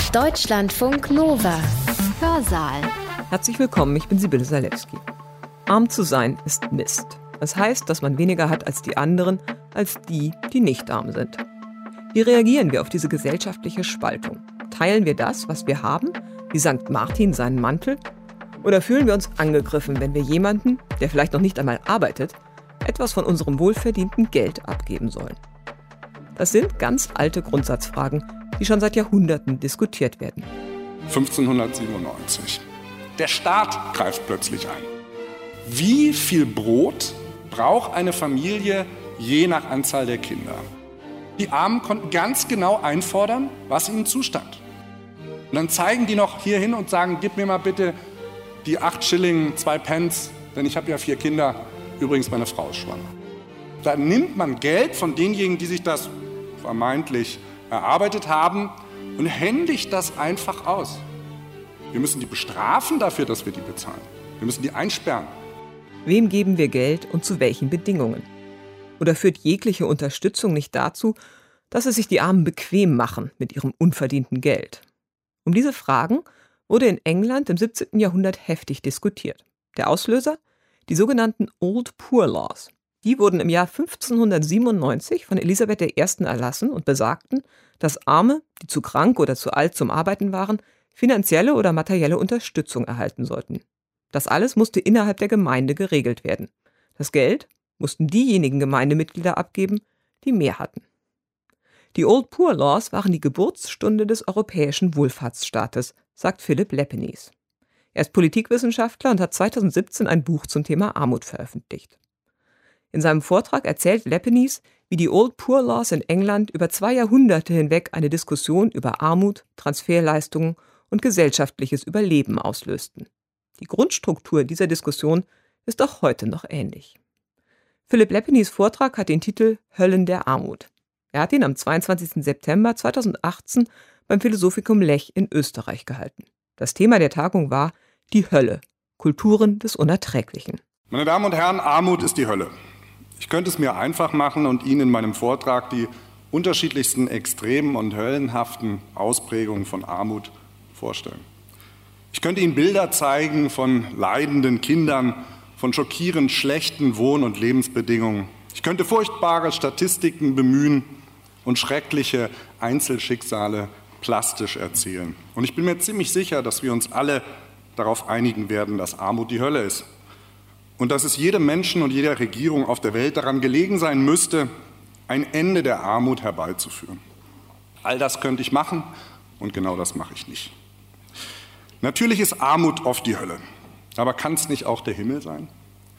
Deutschlandfunk Nova. Hörsaal. Herzlich willkommen, ich bin Sibylle Salewski. Arm zu sein ist Mist. Das heißt, dass man weniger hat als die anderen, als die, die nicht arm sind. Wie reagieren wir auf diese gesellschaftliche Spaltung? Teilen wir das, was wir haben, wie St. Martin seinen Mantel? Oder fühlen wir uns angegriffen, wenn wir jemanden, der vielleicht noch nicht einmal arbeitet, etwas von unserem wohlverdienten Geld abgeben sollen? Das sind ganz alte Grundsatzfragen, die schon seit Jahrhunderten diskutiert werden. 1597. Der Staat greift plötzlich ein. Wie viel Brot braucht eine Familie je nach Anzahl der Kinder? Die Armen konnten ganz genau einfordern, was ihnen zustand. Und dann zeigen die noch hier hin und sagen, gib mir mal bitte die 8 Schilling, 2 Pence, denn ich habe ja 4 Kinder, übrigens meine Frau ist schwanger. Da nimmt man Geld von denjenigen, die sich das vermeintlich erarbeitet haben und händigt das einfach aus. Wir müssen die bestrafen dafür, dass wir die bezahlen. Wir müssen die einsperren. Wem geben wir Geld und zu welchen Bedingungen? Oder führt jegliche Unterstützung nicht dazu, dass es sich die Armen bequem machen mit ihrem unverdienten Geld? Um diese Fragen wurde in England im 17. Jahrhundert heftig diskutiert. Der Auslöser? Die sogenannten Old Poor Laws. Die wurden im Jahr 1597 von Elisabeth I. erlassen und besagten, dass Arme, die zu krank oder zu alt zum Arbeiten waren, finanzielle oder materielle Unterstützung erhalten sollten. Das alles musste innerhalb der Gemeinde geregelt werden. Das Geld mussten diejenigen Gemeindemitglieder abgeben, die mehr hatten. Die Old Poor Laws waren die Geburtsstunde des europäischen Wohlfahrtsstaates, sagt Philip Lepenis. Er ist Politikwissenschaftler und hat 2017 ein Buch zum Thema Armut veröffentlicht. In seinem Vortrag erzählt Lepenis, wie die Old Poor Laws in England über 2 Jahrhunderte hinweg eine Diskussion über Armut, Transferleistungen und gesellschaftliches Überleben auslösten. Die Grundstruktur dieser Diskussion ist auch heute noch ähnlich. Philip Lepenis Vortrag hat den Titel Höllen der Armut. Er hat ihn am 22. September 2018 beim Philosophikum Lech in Österreich gehalten. Das Thema der Tagung war die Hölle, Kulturen des Unerträglichen. Meine Damen und Herren, Armut ist die Hölle. Ich könnte es mir einfach machen und Ihnen in meinem Vortrag die unterschiedlichsten extremen und höllenhaften Ausprägungen von Armut vorstellen. Ich könnte Ihnen Bilder zeigen von leidenden Kindern, von schockierend schlechten Wohn- und Lebensbedingungen. Ich könnte furchtbare Statistiken bemühen und schreckliche Einzelschicksale plastisch erzählen. Und ich bin mir ziemlich sicher, dass wir uns alle darauf einigen werden, dass Armut die Hölle ist. Und dass es jedem Menschen und jeder Regierung auf der Welt daran gelegen sein müsste, ein Ende der Armut herbeizuführen. All das könnte ich machen und genau das mache ich nicht. Natürlich ist Armut oft die Hölle, aber kann es nicht auch der Himmel sein?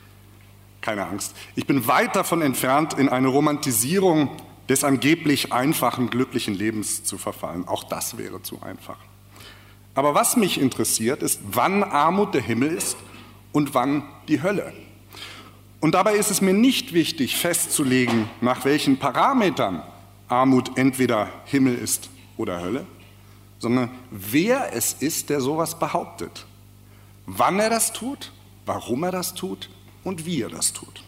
Keine Angst, ich bin weit davon entfernt, in eine Romantisierung des angeblich einfachen, glücklichen Lebens zu verfallen. Auch das wäre zu einfach. Aber was mich interessiert, ist, wann Armut der Himmel ist und wann die Hölle. Und dabei ist es mir nicht wichtig festzulegen, nach welchen Parametern Armut entweder Himmel ist oder Hölle, sondern wer es ist, der sowas behauptet. Wann er das tut, warum er das tut und wie er das tut.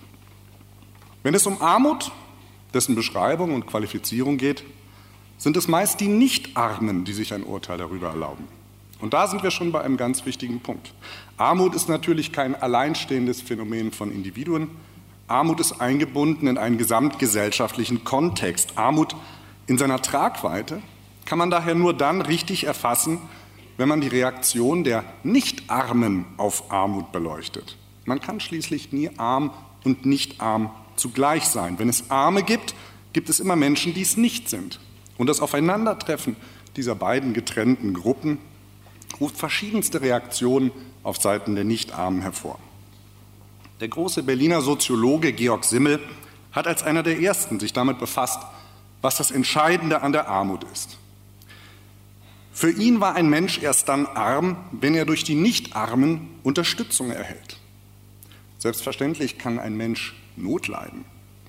Wenn es um Armut, dessen Beschreibung und Qualifizierung geht, sind es meist die Nicht-Armen, die sich ein Urteil darüber erlauben. Und da sind wir schon bei einem ganz wichtigen Punkt. Armut ist natürlich kein alleinstehendes Phänomen von Individuen. Armut ist eingebunden in einen gesamtgesellschaftlichen Kontext. Armut in seiner Tragweite kann man daher nur dann richtig erfassen, wenn man die Reaktion der Nicht-Armen auf Armut beleuchtet. Man kann schließlich nie arm und nicht arm zugleich sein. Wenn es Arme gibt, gibt es immer Menschen, die es nicht sind. Und das Aufeinandertreffen dieser beiden getrennten Gruppen ruft verschiedenste Reaktionen auf Seiten der Nicht-Armen hervor. Der große Berliner Soziologe Georg Simmel hat als einer der ersten sich damit befasst, was das Entscheidende an der Armut ist. Für ihn war ein Mensch erst dann arm, wenn er durch die Nicht-Armen Unterstützung erhält. Selbstverständlich kann ein Mensch Not leiden.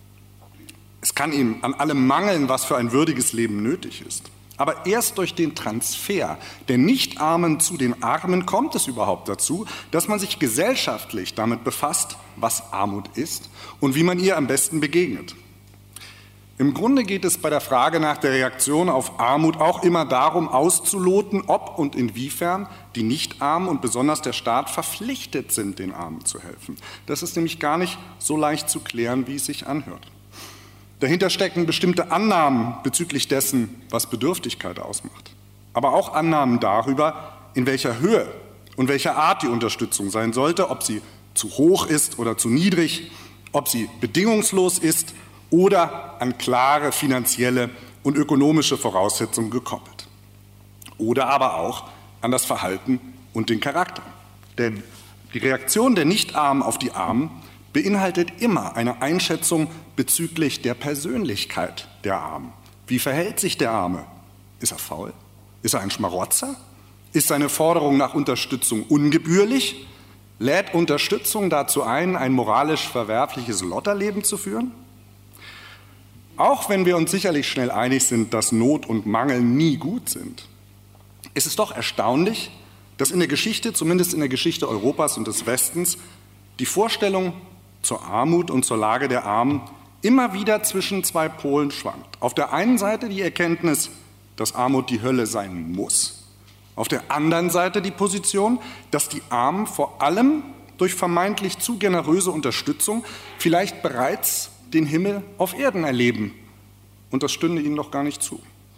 Es kann ihm an allem mangeln, was für ein würdiges Leben nötig ist. Aber erst durch den Transfer der Nicht-Armen zu den Armen kommt es überhaupt dazu, dass man sich gesellschaftlich damit befasst, was Armut ist und wie man ihr am besten begegnet. Im Grunde geht es bei der Frage nach der Reaktion auf Armut auch immer darum, auszuloten, ob und inwiefern die Nichtarmen und besonders der Staat verpflichtet sind, den Armen zu helfen. Das ist nämlich gar nicht so leicht zu klären, wie es sich anhört. Dahinter stecken bestimmte Annahmen bezüglich dessen, was Bedürftigkeit ausmacht, aber auch Annahmen darüber, in welcher Höhe und welcher Art die Unterstützung sein sollte, ob sie zu hoch ist oder zu niedrig, ob sie bedingungslos ist oder an klare finanzielle und ökonomische Voraussetzungen gekoppelt. Oder aber auch an das Verhalten und den Charakter. Denn die Reaktion der Nichtarmen auf die Armen beinhaltet immer eine Einschätzung bezüglich der Persönlichkeit der Armen. Wie verhält sich der Arme? Ist er faul? Ist er ein Schmarotzer? Ist seine Forderung nach Unterstützung ungebührlich? Lädt Unterstützung dazu ein, ein moralisch verwerfliches Lotterleben zu führen? Auch wenn wir uns sicherlich schnell einig sind, dass Not und Mangel nie gut sind, ist es doch erstaunlich, dass in der Geschichte, zumindest in der Geschichte Europas und des Westens, die Vorstellung zur Armut und zur Lage der Armen immer wieder zwischen zwei Polen schwankt. Auf der einen Seite die Erkenntnis, dass Armut die Hölle sein muss. Auf der anderen Seite die Position, dass die Armen vor allem durch vermeintlich zu generöse Unterstützung vielleicht bereits den Himmel auf Erden erleben. Und das stünde ihnen doch gar nicht zu.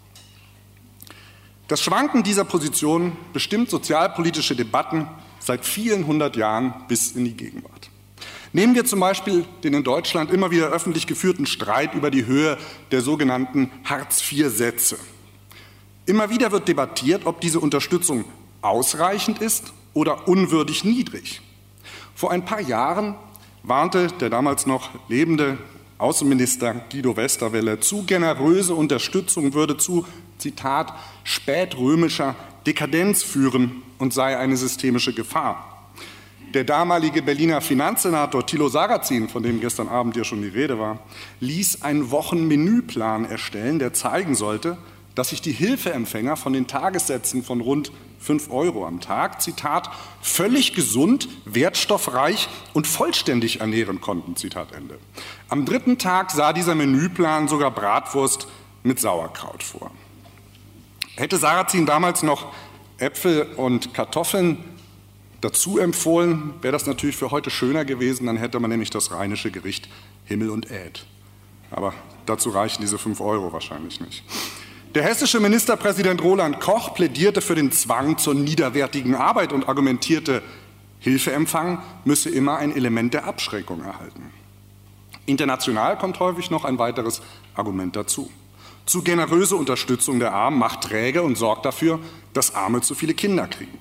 Das Schwanken dieser Position bestimmt sozialpolitische Debatten seit vielen hundert Jahren bis in die Gegenwart. Nehmen wir zum Beispiel den in Deutschland immer wieder öffentlich geführten Streit über die Höhe der sogenannten Hartz-IV-Sätze. Immer wieder wird debattiert, ob diese Unterstützung ausreichend ist oder unwürdig niedrig. Vor ein paar Jahren warnte der damals noch lebende Außenminister Guido Westerwelle, zu generöse Unterstützung würde zu, Zitat, spätrömischer Dekadenz führen und sei eine systemische Gefahr. Der damalige Berliner Finanzsenator Thilo Sarrazin, von dem gestern Abend ja schon die Rede war, ließ einen Wochenmenüplan erstellen, der zeigen sollte, dass sich die Hilfeempfänger von den Tagessätzen von rund 5 € am Tag, Zitat, völlig gesund, wertstoffreich und vollständig ernähren konnten, Zitat Ende. Am 3. Tag sah dieser Menüplan sogar Bratwurst mit Sauerkraut vor. Hätte Sarrazin damals noch Äpfel und Kartoffeln dazu empfohlen, wäre das natürlich für heute schöner gewesen, dann hätte man nämlich das rheinische Gericht Himmel und Äd. Aber dazu reichen diese 5 € wahrscheinlich nicht. Der hessische Ministerpräsident Roland Koch plädierte für den Zwang zur niederwertigen Arbeit und argumentierte, Hilfeempfang müsse immer ein Element der Abschreckung erhalten. International kommt häufig noch ein weiteres Argument dazu. Zu generöse Unterstützung der Armen macht träge und sorgt dafür, dass Arme zu viele Kinder kriegen.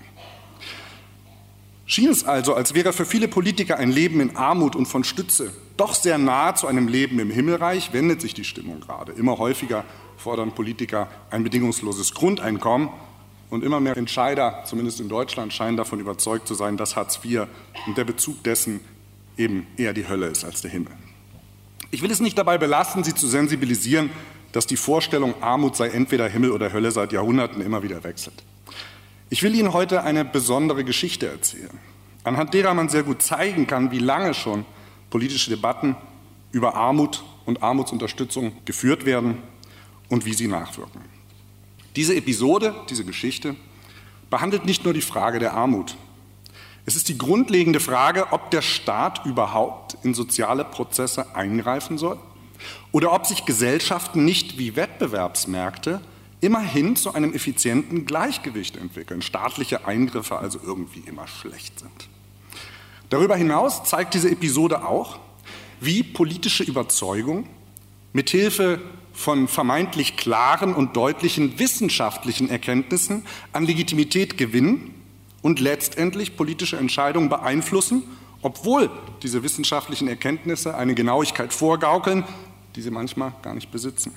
Schien es also, als wäre für viele Politiker ein Leben in Armut und von Stütze doch sehr nahe zu einem Leben im Himmelreich, wendet sich die Stimmung gerade. Immer häufiger fordern Politiker ein bedingungsloses Grundeinkommen und immer mehr Entscheider, zumindest in Deutschland, scheinen davon überzeugt zu sein, dass Hartz IV und der Bezug dessen eben eher die Hölle ist als der Himmel. Ich will es nicht dabei belassen, Sie zu sensibilisieren, dass die Vorstellung, Armut sei entweder Himmel oder Hölle, seit Jahrhunderten immer wieder wechselt. Ich will Ihnen heute eine besondere Geschichte erzählen, anhand derer man sehr gut zeigen kann, wie lange schon politische Debatten über Armut und Armutsunterstützung geführt werden und wie sie nachwirken. Diese Episode, diese Geschichte, behandelt nicht nur die Frage der Armut. Es ist die grundlegende Frage, ob der Staat überhaupt in soziale Prozesse eingreifen soll oder ob sich Gesellschaften nicht wie Wettbewerbsmärkte immerhin zu einem effizienten Gleichgewicht entwickeln, staatliche Eingriffe also irgendwie immer schlecht sind. Darüber hinaus zeigt diese Episode auch, wie politische Überzeugung mithilfe von vermeintlich klaren und deutlichen wissenschaftlichen Erkenntnissen an Legitimität gewinnen und letztendlich politische Entscheidungen beeinflussen, obwohl diese wissenschaftlichen Erkenntnisse eine Genauigkeit vorgaukeln, die sie manchmal gar nicht besitzen.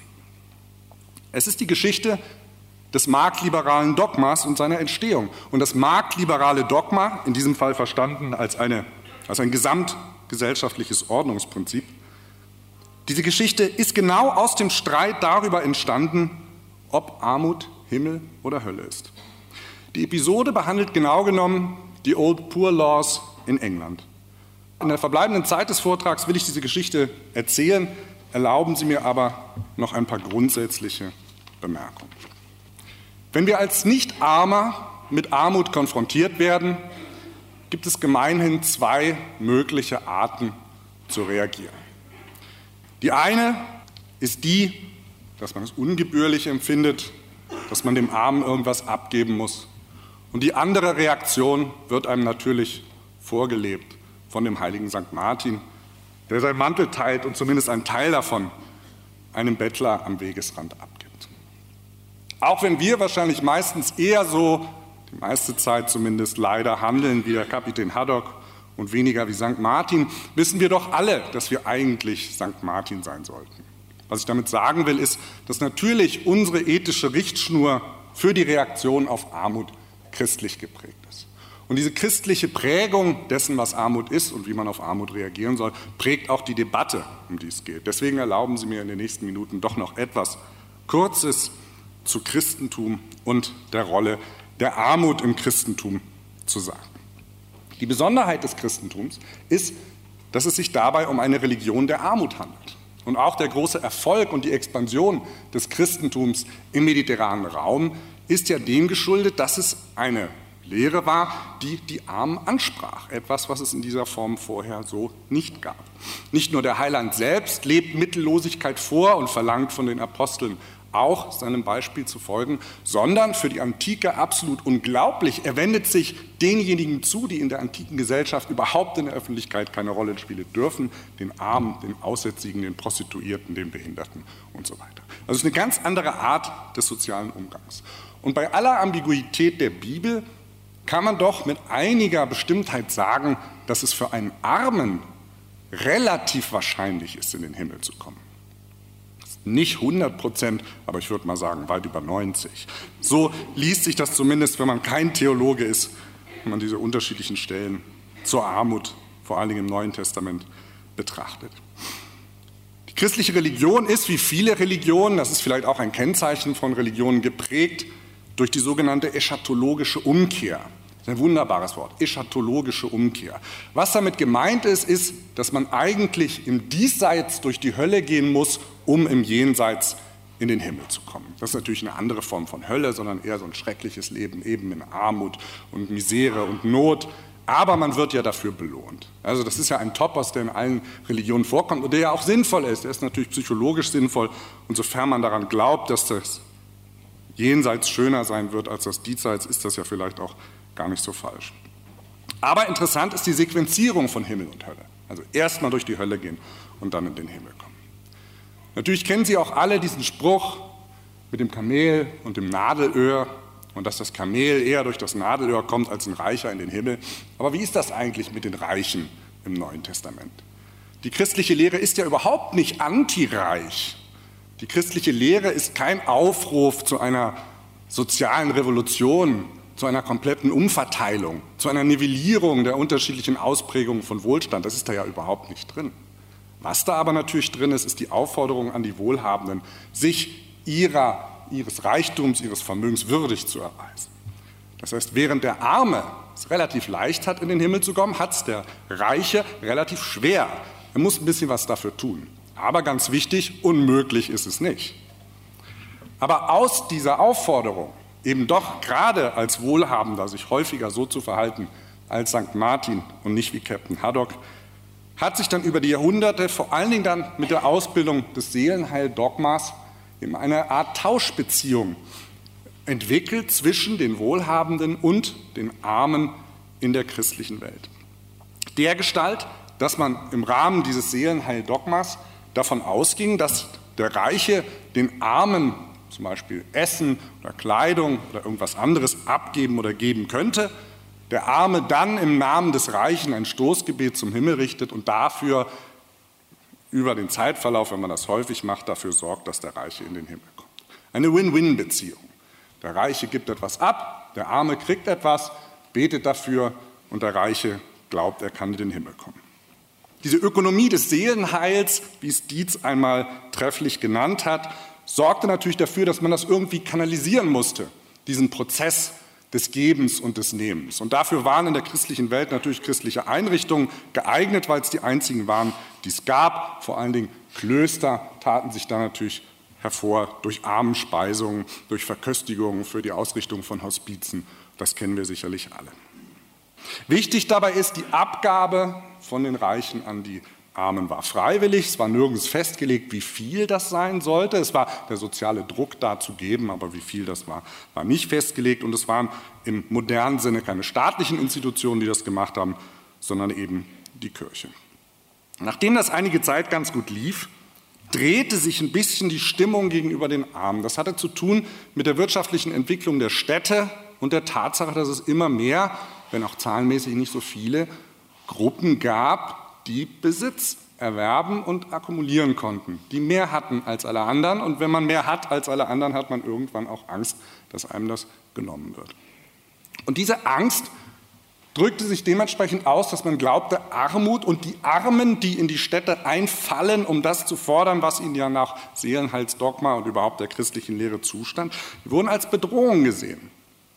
Es ist die Geschichte des marktliberalen Dogmas und seiner Entstehung. Und das marktliberale Dogma, in diesem Fall verstanden als ein gesamtgesellschaftliches Ordnungsprinzip, diese Geschichte ist genau aus dem Streit darüber entstanden, ob Armut Himmel oder Hölle ist. Die Episode behandelt genau genommen die Old Poor Laws in England. In der verbleibenden Zeit des Vortrags will ich diese Geschichte erzählen, erlauben Sie mir aber noch ein paar grundsätzliche Bemerkungen. Wenn wir als Nicht-Armer mit Armut konfrontiert werden, gibt es gemeinhin zwei mögliche Arten zu reagieren. Die eine ist die, dass man es ungebührlich empfindet, dass man dem Armen irgendwas abgeben muss. Und die andere Reaktion wird einem natürlich vorgelebt von dem heiligen St. Martin, der seinen Mantel teilt und zumindest einen Teil davon einem Bettler am Wegesrand abgibt. Auch wenn wir wahrscheinlich meistens eher so, die meiste Zeit zumindest leider, handeln wie der Kapitän Haddock und weniger wie St. Martin, wissen wir doch alle, dass wir eigentlich St. Martin sein sollten. Was ich damit sagen will, ist, dass natürlich unsere ethische Richtschnur für die Reaktion auf Armut christlich geprägt ist. Und diese christliche Prägung dessen, was Armut ist und wie man auf Armut reagieren soll, prägt auch die Debatte, um die es geht. Deswegen erlauben Sie mir in den nächsten Minuten doch noch etwas Kurzes zu Christentum und der Rolle der Armut im Christentum zu sagen. Die Besonderheit des Christentums ist, dass es sich dabei um eine Religion der Armut handelt. Und auch der große Erfolg und die Expansion des Christentums im mediterranen Raum ist ja dem geschuldet, dass es eine Lehre war, die die Armen ansprach. Etwas, was es in dieser Form vorher so nicht gab. Nicht nur der Heiland selbst lebt Mittellosigkeit vor und verlangt von den Aposteln auch seinem Beispiel zu folgen, sondern für die Antike absolut unglaublich, er wendet sich denjenigen zu, die in der antiken Gesellschaft überhaupt in der Öffentlichkeit keine Rolle spielen dürfen, den Armen, den Aussätzigen, den Prostituierten, den Behinderten und so weiter. Also es ist eine ganz andere Art des sozialen Umgangs. Und bei aller Ambiguität der Bibel kann man doch mit einiger Bestimmtheit sagen, dass es für einen Armen relativ wahrscheinlich ist, in den Himmel zu kommen. Nicht 100%, aber ich würde mal sagen, weit über 90%. So liest sich das zumindest, wenn man kein Theologe ist, wenn man diese unterschiedlichen Stellen zur Armut, vor allen Dingen im Neuen Testament, betrachtet. Die christliche Religion ist, wie viele Religionen, das ist vielleicht auch ein Kennzeichen von Religionen, geprägt durch die sogenannte eschatologische Umkehr. Das ist ein wunderbares Wort, eschatologische Umkehr. Was damit gemeint ist, ist, dass man eigentlich im Diesseits durch die Hölle gehen muss, um im Jenseits in den Himmel zu kommen. Das ist natürlich eine andere Form von Hölle, sondern eher so ein schreckliches Leben, eben in Armut und Misere und Not. Aber man wird ja dafür belohnt. Also das ist ja ein Topos, der in allen Religionen vorkommt und der ja auch sinnvoll ist. Der ist natürlich psychologisch sinnvoll. Und sofern man daran glaubt, dass das Jenseits schöner sein wird als das Diesseits, ist das ja vielleicht auch gar nicht so falsch. Aber interessant ist die Sequenzierung von Himmel und Hölle. Also erst mal durch die Hölle gehen und dann in den Himmel kommen. Natürlich kennen Sie auch alle diesen Spruch mit dem Kamel und dem Nadelöhr und dass das Kamel eher durch das Nadelöhr kommt als ein Reicher in den Himmel. Aber wie ist das eigentlich mit den Reichen im Neuen Testament? Die christliche Lehre ist ja überhaupt nicht antireich. Die christliche Lehre ist kein Aufruf zu einer sozialen Revolution, zu einer kompletten Umverteilung, zu einer Nivellierung der unterschiedlichen Ausprägungen von Wohlstand. Das ist da ja überhaupt nicht drin. Was da aber natürlich drin ist, ist die Aufforderung an die Wohlhabenden, sich ihres Reichtums, ihres Vermögens würdig zu erweisen. Das heißt, während der Arme es relativ leicht hat, in den Himmel zu kommen, hat es der Reiche relativ schwer. Er muss ein bisschen was dafür tun. Aber ganz wichtig, unmöglich ist es nicht. Aber aus dieser Aufforderung, eben doch gerade als Wohlhabender sich häufiger so zu verhalten als St. Martin und nicht wie Captain Haddock, hat sich dann über die Jahrhunderte, vor allen Dingen dann mit der Ausbildung des Seelenheil-Dogmas, eben eine Art Tauschbeziehung entwickelt zwischen den Wohlhabenden und den Armen in der christlichen Welt. Dergestalt, dass man im Rahmen dieses Seelenheil-Dogmas davon ausging, dass der Reiche den Armen zum Beispiel Essen oder Kleidung oder irgendwas anderes abgeben oder geben könnte, der Arme dann im Namen des Reichen ein Stoßgebet zum Himmel richtet und dafür über den Zeitverlauf, wenn man das häufig macht, dafür sorgt, dass der Reiche in den Himmel kommt. Eine Win-Win-Beziehung. Der Reiche gibt etwas ab, der Arme kriegt etwas, betet dafür und der Reiche glaubt, er kann in den Himmel kommen. Diese Ökonomie des Seelenheils, wie es Dietz einmal trefflich genannt hat, sorgte natürlich dafür, dass man das irgendwie kanalisieren musste, diesen Prozess des Gebens und des Nehmens. Und dafür waren in der christlichen Welt natürlich christliche Einrichtungen geeignet, weil es die einzigen waren, die es gab, vor allen Dingen Klöster taten sich da natürlich hervor durch Armenspeisungen, durch Verköstigungen für die Ausrichtung von Hospizen. Das kennen wir sicherlich alle. Wichtig dabei ist, die Abgabe von den Reichen an die Armen war freiwillig. Es war nirgends festgelegt, wie viel das sein sollte. Es war der soziale Druck da zu geben, aber wie viel das war nicht festgelegt. Und es waren im modernen Sinne keine staatlichen Institutionen, die das gemacht haben, sondern eben die Kirche. Nachdem das einige Zeit ganz gut lief, drehte sich ein bisschen die Stimmung gegenüber den Armen. Das hatte zu tun mit der wirtschaftlichen Entwicklung der Städte und der Tatsache, dass es immer mehr, wenn auch zahlenmäßig nicht so viele, Gruppen gab, die Besitz erwerben und akkumulieren konnten, die mehr hatten als alle anderen. Und wenn man mehr hat als alle anderen, hat man irgendwann auch Angst, dass einem das genommen wird. Und diese Angst drückte sich dementsprechend aus, dass man glaubte, Armut und die Armen, die in die Städte einfallen, um das zu fordern, was ihnen ja nach Seelenheilsdogma und überhaupt der christlichen Lehre zustand, die wurden als Bedrohung gesehen.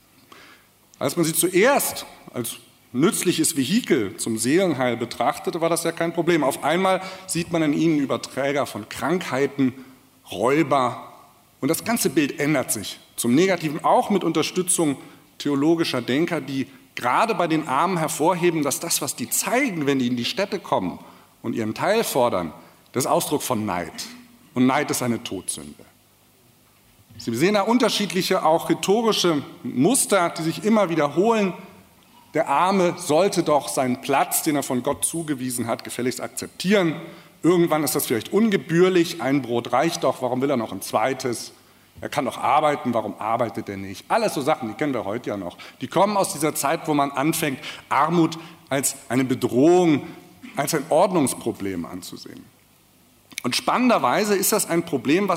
Als man sie zuerst als nützliches Vehikel zum Seelenheil betrachtete, war das ja kein Problem. Auf einmal sieht man in ihnen Überträger von Krankheiten, Räuber, und das ganze Bild ändert sich zum Negativen, auch mit Unterstützung theologischer Denker, die gerade bei den Armen hervorheben, dass das, was die zeigen, wenn die in die Städte kommen und ihren Teil fordern, das ist Ausdruck von Neid. Und Neid ist eine Todsünde. Sie sehen da unterschiedliche, auch rhetorische Muster, die sich immer wiederholen. Der Arme sollte doch seinen Platz, den er von Gott zugewiesen hat, gefälligst akzeptieren. Irgendwann ist das vielleicht ungebührlich. Ein Brot reicht doch, warum will er noch ein zweites? Er kann doch arbeiten, warum arbeitet er nicht? Alles so Sachen, die kennen wir heute ja noch. Die kommen aus dieser Zeit, wo man anfängt, Armut als eine Bedrohung, als ein Ordnungsproblem anzusehen. Und spannenderweise ist das ein Problem,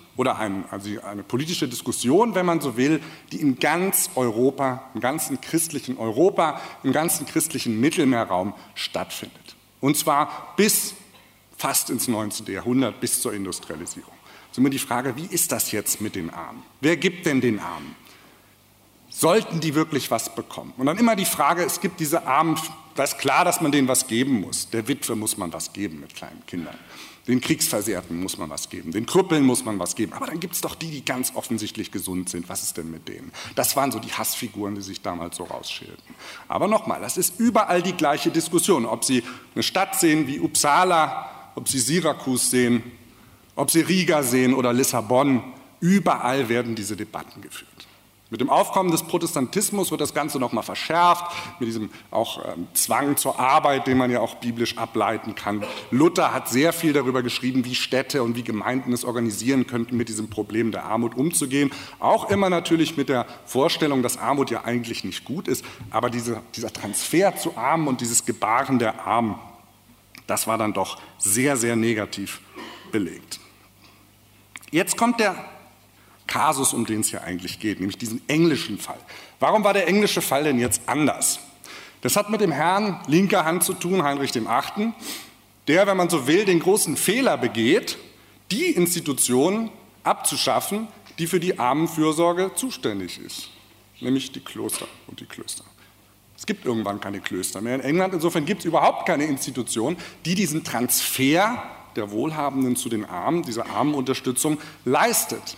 eine politische Diskussion, wenn man so will, die in ganz Europa, im ganzen christlichen Europa, im ganzen christlichen Mittelmeerraum stattfindet. Und zwar bis fast ins 19. Jahrhundert, bis zur Industrialisierung. Es ist immer die Frage, wie ist das jetzt mit den Armen? Wer gibt denn den Armen? Sollten die wirklich was bekommen? Und dann immer die Frage, es gibt diese Armen, da ist klar, dass man denen was geben muss. Der Witwe muss man was geben mit kleinen Kindern. Den Kriegsversehrten muss man was geben. Den Krüppeln muss man was geben. Aber dann gibt es doch die, die ganz offensichtlich gesund sind. Was ist denn mit denen? Das waren so die Hassfiguren, die sich damals so rausschälten. Aber nochmal, das ist überall die gleiche Diskussion. Ob Sie eine Stadt sehen wie Uppsala, ob Sie Syrakus sehen, ob Sie Riga sehen oder Lissabon, überall werden diese Debatten geführt. Mit dem Aufkommen des Protestantismus wird das Ganze nochmal verschärft, mit diesem auch Zwang zur Arbeit, den man ja auch biblisch ableiten kann. Luther hat sehr viel darüber geschrieben, wie Städte und wie Gemeinden es organisieren könnten, mit diesem Problem der Armut umzugehen. Auch immer natürlich mit der Vorstellung, dass Armut ja eigentlich nicht gut ist, aber dieser Transfer zu Armen und dieses Gebaren der Armen, das war dann doch sehr, sehr negativ belegt. Jetzt kommt der Kasus, um den es hier eigentlich geht, nämlich diesen englischen Fall. Warum war der englische Fall denn jetzt anders? Das hat mit dem Herrn linker Hand zu tun, Heinrich VIII., der, wenn man so will, den großen Fehler begeht, die Institution abzuschaffen, die für die Armenfürsorge zuständig ist, nämlich die Kloster und die Klöster. Es gibt irgendwann keine Klöster mehr in England, insofern gibt es überhaupt keine Institution, die diesen Transfer der Wohlhabenden zu den Armen, diese Armenunterstützung leistet.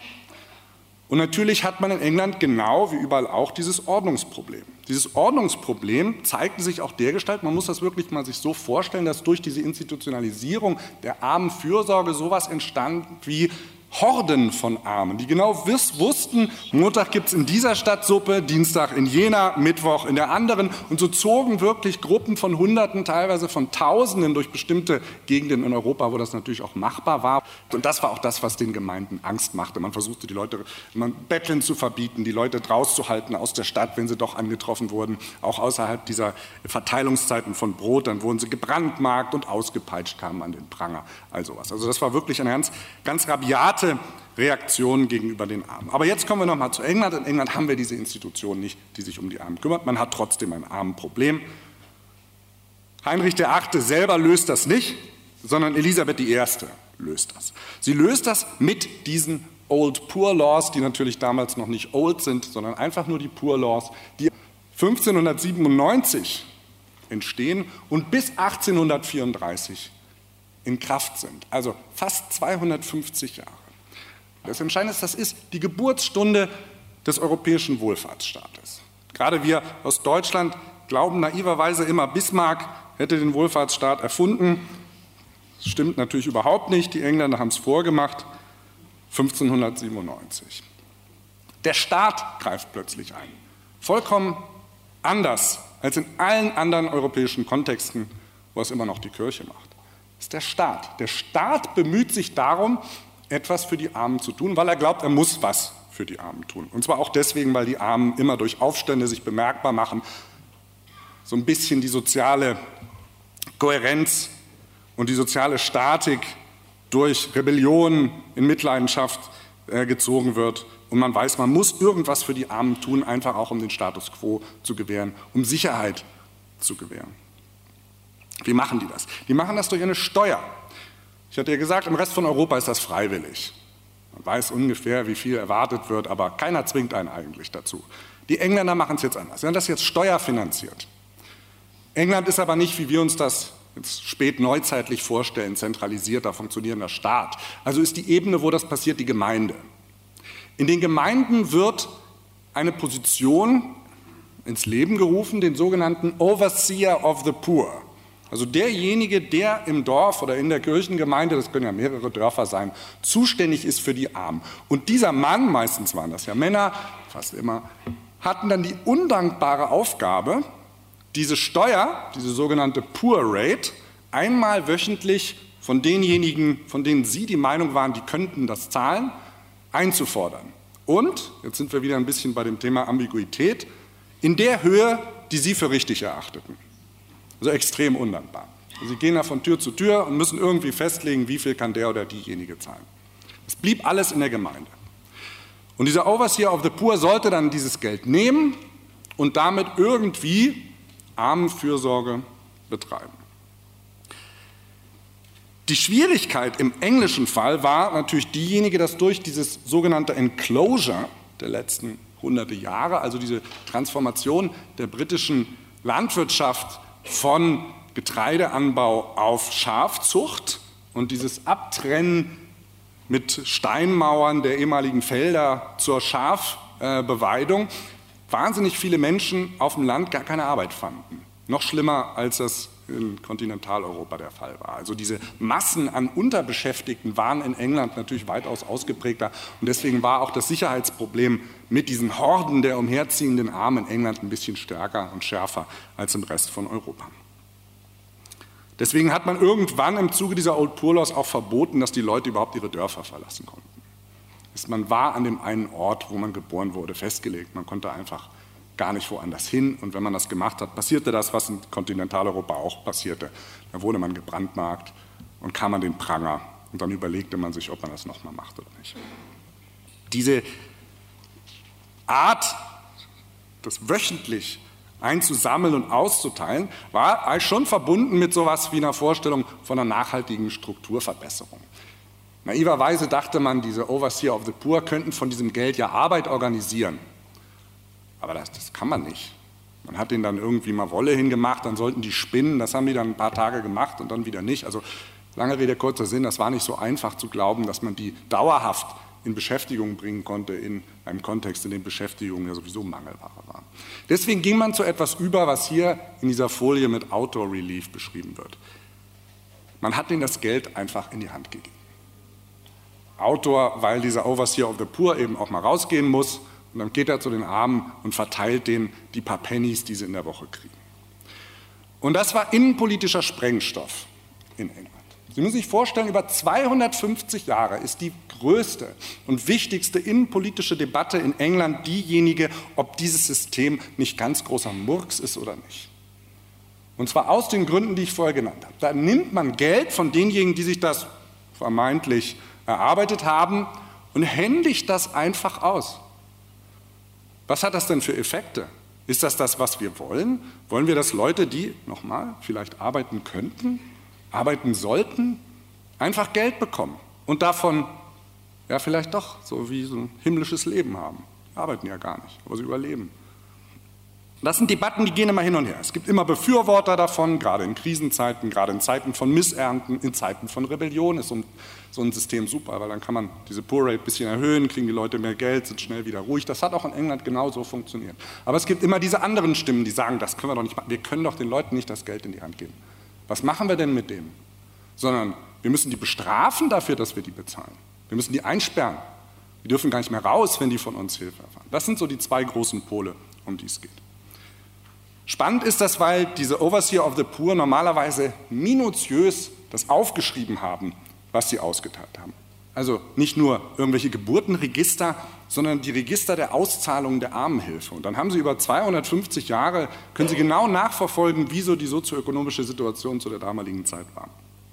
Und natürlich hat man in England genau wie überall auch dieses Ordnungsproblem. Dieses Ordnungsproblem zeigte sich auch dergestalt, man muss das wirklich mal sich so vorstellen, dass durch diese Institutionalisierung der Armenfürsorge sowas entstand wie Horden von Armen, die genau wussten, Montag gibt es in dieser Stadt Suppe, Dienstag in jener, Mittwoch in der anderen. Und so zogen wirklich Gruppen von Hunderten, teilweise von Tausenden durch bestimmte Gegenden in Europa, wo das natürlich auch machbar war. Und das war auch das, was den Gemeinden Angst machte. Man versuchte die Leute Betteln zu verbieten, die Leute rauszuhalten aus der Stadt, wenn sie doch angetroffen wurden, auch außerhalb dieser Verteilungszeiten von Brot. Dann wurden sie gebrandmarkt und ausgepeitscht, kamen an den Pranger, all sowas. Also das war wirklich eine ganz rabiate Reaktion gegenüber den Armen. Aber jetzt kommen wir noch mal zu England. In England haben wir diese Institution nicht, die sich um die Armen kümmert. Man hat trotzdem ein Armenproblem. Heinrich VIII. Selber löst das nicht, sondern Elisabeth I. löst das. Sie löst das mit diesen Old Poor Laws, die natürlich damals noch nicht old sind, sondern einfach nur die Poor Laws, die 1597 entstehen und bis 1834 in Kraft sind, also fast 250 Jahre. Das Entscheidende ist, das ist die Geburtsstunde des europäischen Wohlfahrtsstaates. Gerade wir aus Deutschland glauben naiverweise immer, Bismarck hätte den Wohlfahrtsstaat erfunden. Das stimmt natürlich überhaupt nicht, die Engländer haben es vorgemacht, 1597. Der Staat greift plötzlich ein, vollkommen anders als in allen anderen europäischen Kontexten, wo es immer noch die Kirche macht. Das ist der Staat. Der Staat bemüht sich darum, etwas für die Armen zu tun, weil er glaubt, er muss was für die Armen tun. Und zwar auch deswegen, weil die Armen immer durch Aufstände sich bemerkbar machen, so ein bisschen die soziale Kohärenz und die soziale Statik durch Rebellion in Mitleidenschaft gezogen wird. Und man weiß, man muss irgendwas für die Armen tun, einfach auch um den Status quo zu gewähren, um Sicherheit zu gewähren. Wie machen die das? Die machen das durch eine Steuer. Ich hatte ja gesagt, im Rest von Europa ist das freiwillig. Man weiß ungefähr, wie viel erwartet wird, aber keiner zwingt einen eigentlich dazu. Die Engländer machen es jetzt anders. Sie haben das jetzt steuerfinanziert. England ist aber nicht, wie wir uns das jetzt spät neuzeitlich vorstellen, zentralisierter, funktionierender Staat. Also ist die Ebene, wo das passiert, die Gemeinde. In den Gemeinden wird eine Position ins Leben gerufen, den sogenannten Overseer of the Poor. Also derjenige, der im Dorf oder in der Kirchengemeinde, das können ja mehrere Dörfer sein, zuständig ist für die Armen. Und dieser Mann, meistens waren das ja Männer, fast immer, hatten dann die undankbare Aufgabe, diese Steuer, diese sogenannte Poor Rate, einmal wöchentlich von denjenigen, von denen sie die Meinung waren, die könnten das zahlen, einzufordern. Und, jetzt sind wir wieder ein bisschen bei dem Thema Ambiguität, in der Höhe, die sie für richtig erachteten. Also extrem undankbar. Also sie gehen da von Tür zu Tür und müssen irgendwie festlegen, wie viel kann der oder diejenige zahlen. Es blieb alles in der Gemeinde. Und dieser Overseer of the Poor sollte dann dieses Geld nehmen und damit irgendwie Armenfürsorge betreiben. Die Schwierigkeit im englischen Fall war natürlich diejenige, dass durch dieses sogenannte Enclosure der letzten hunderte Jahre, also diese Transformation der britischen Landwirtschaft von Getreideanbau auf Schafzucht und dieses Abtrennen mit Steinmauern der ehemaligen Felder zur Schafbeweidung, wahnsinnig viele Menschen auf dem Land gar keine Arbeit fanden. Noch schlimmer, als das in Kontinentaleuropa der Fall war. Also diese Massen an Unterbeschäftigten waren in England natürlich weitaus ausgeprägter und deswegen war auch das Sicherheitsproblem mit diesen Horden der umherziehenden Armen in England ein bisschen stärker und schärfer als im Rest von Europa. Deswegen hat man irgendwann im Zuge dieser Old Poor Laws auch verboten, dass die Leute überhaupt ihre Dörfer verlassen konnten. Man war an dem einen Ort, wo man geboren wurde, festgelegt. Man konnte einfach gar nicht woanders hin. Und wenn man das gemacht hat, passierte das, was in Kontinentaleuropa auch passierte. Da wurde man gebrandmarkt und kam an den Pranger. Und dann überlegte man sich, ob man das nochmal macht oder nicht. Diese Art, das wöchentlich einzusammeln und auszuteilen, war eigentlich schon verbunden mit sowas wie einer Vorstellung von einer nachhaltigen Strukturverbesserung. Naiverweise dachte man, diese Overseer of the Poor könnten von diesem Geld ja Arbeit organisieren. Aber das kann man nicht. Man hat denen dann irgendwie mal Wolle hingemacht, dann sollten die spinnen, das haben die dann ein paar Tage gemacht und dann wieder nicht. Also lange Rede, kurzer Sinn, das war nicht so einfach zu glauben, dass man die dauerhaft in Beschäftigung bringen konnte in einem Kontext, in dem Beschäftigung ja sowieso Mangelware war. Deswegen ging man zu etwas über, was hier in dieser Folie mit Outdoor Relief beschrieben wird. Man hat denen das Geld einfach in die Hand gegeben. Outdoor, weil dieser Overseer of the Poor eben auch mal rausgehen muss und dann geht er zu den Armen und verteilt denen die paar Pennies, die sie in der Woche kriegen. Und das war innenpolitischer Sprengstoff in England. Sie müssen sich vorstellen, über 250 Jahre ist die größte und wichtigste innenpolitische Debatte in England diejenige, ob dieses System nicht ganz großer Murks ist oder nicht. Und zwar aus den Gründen, die ich vorher genannt habe. Da nimmt man Geld von denjenigen, die sich das vermeintlich erarbeitet haben und händigt das einfach aus. Was hat das denn für Effekte? Ist das das, was wir wollen? Wollen wir, dass Leute, die, nochmal, vielleicht arbeiten könnten, arbeiten sollten, einfach Geld bekommen und davon, ja vielleicht doch, so wie so ein himmlisches Leben haben? Die arbeiten ja gar nicht, aber sie überleben. Das sind Debatten, die gehen immer hin und her. Es gibt immer Befürworter davon, gerade in Krisenzeiten, gerade in Zeiten von Missernten, in Zeiten von Rebellion ist so ein System super, weil dann kann man diese Poor Rate ein bisschen erhöhen, kriegen die Leute mehr Geld, sind schnell wieder ruhig. Das hat auch in England genauso funktioniert. Aber es gibt immer diese anderen Stimmen, die sagen, das können wir doch nicht machen. Wir können doch den Leuten nicht das Geld in die Hand geben. Was machen wir denn mit denen? Sondern wir müssen die bestrafen dafür, dass wir die bezahlen. Wir müssen die einsperren. Die dürfen gar nicht mehr raus, wenn die von uns Hilfe erfahren. Das sind so die zwei großen Pole, um die es geht. Spannend ist das, weil diese Overseer of the Poor normalerweise minutiös das aufgeschrieben haben, was sie ausgeteilt haben. Also nicht nur irgendwelche Geburtenregister, sondern die Register der Auszahlung der Armenhilfe. Und dann haben sie über 250 Jahre, können sie genau nachverfolgen, wie so die sozioökonomische Situation zu der damaligen Zeit war.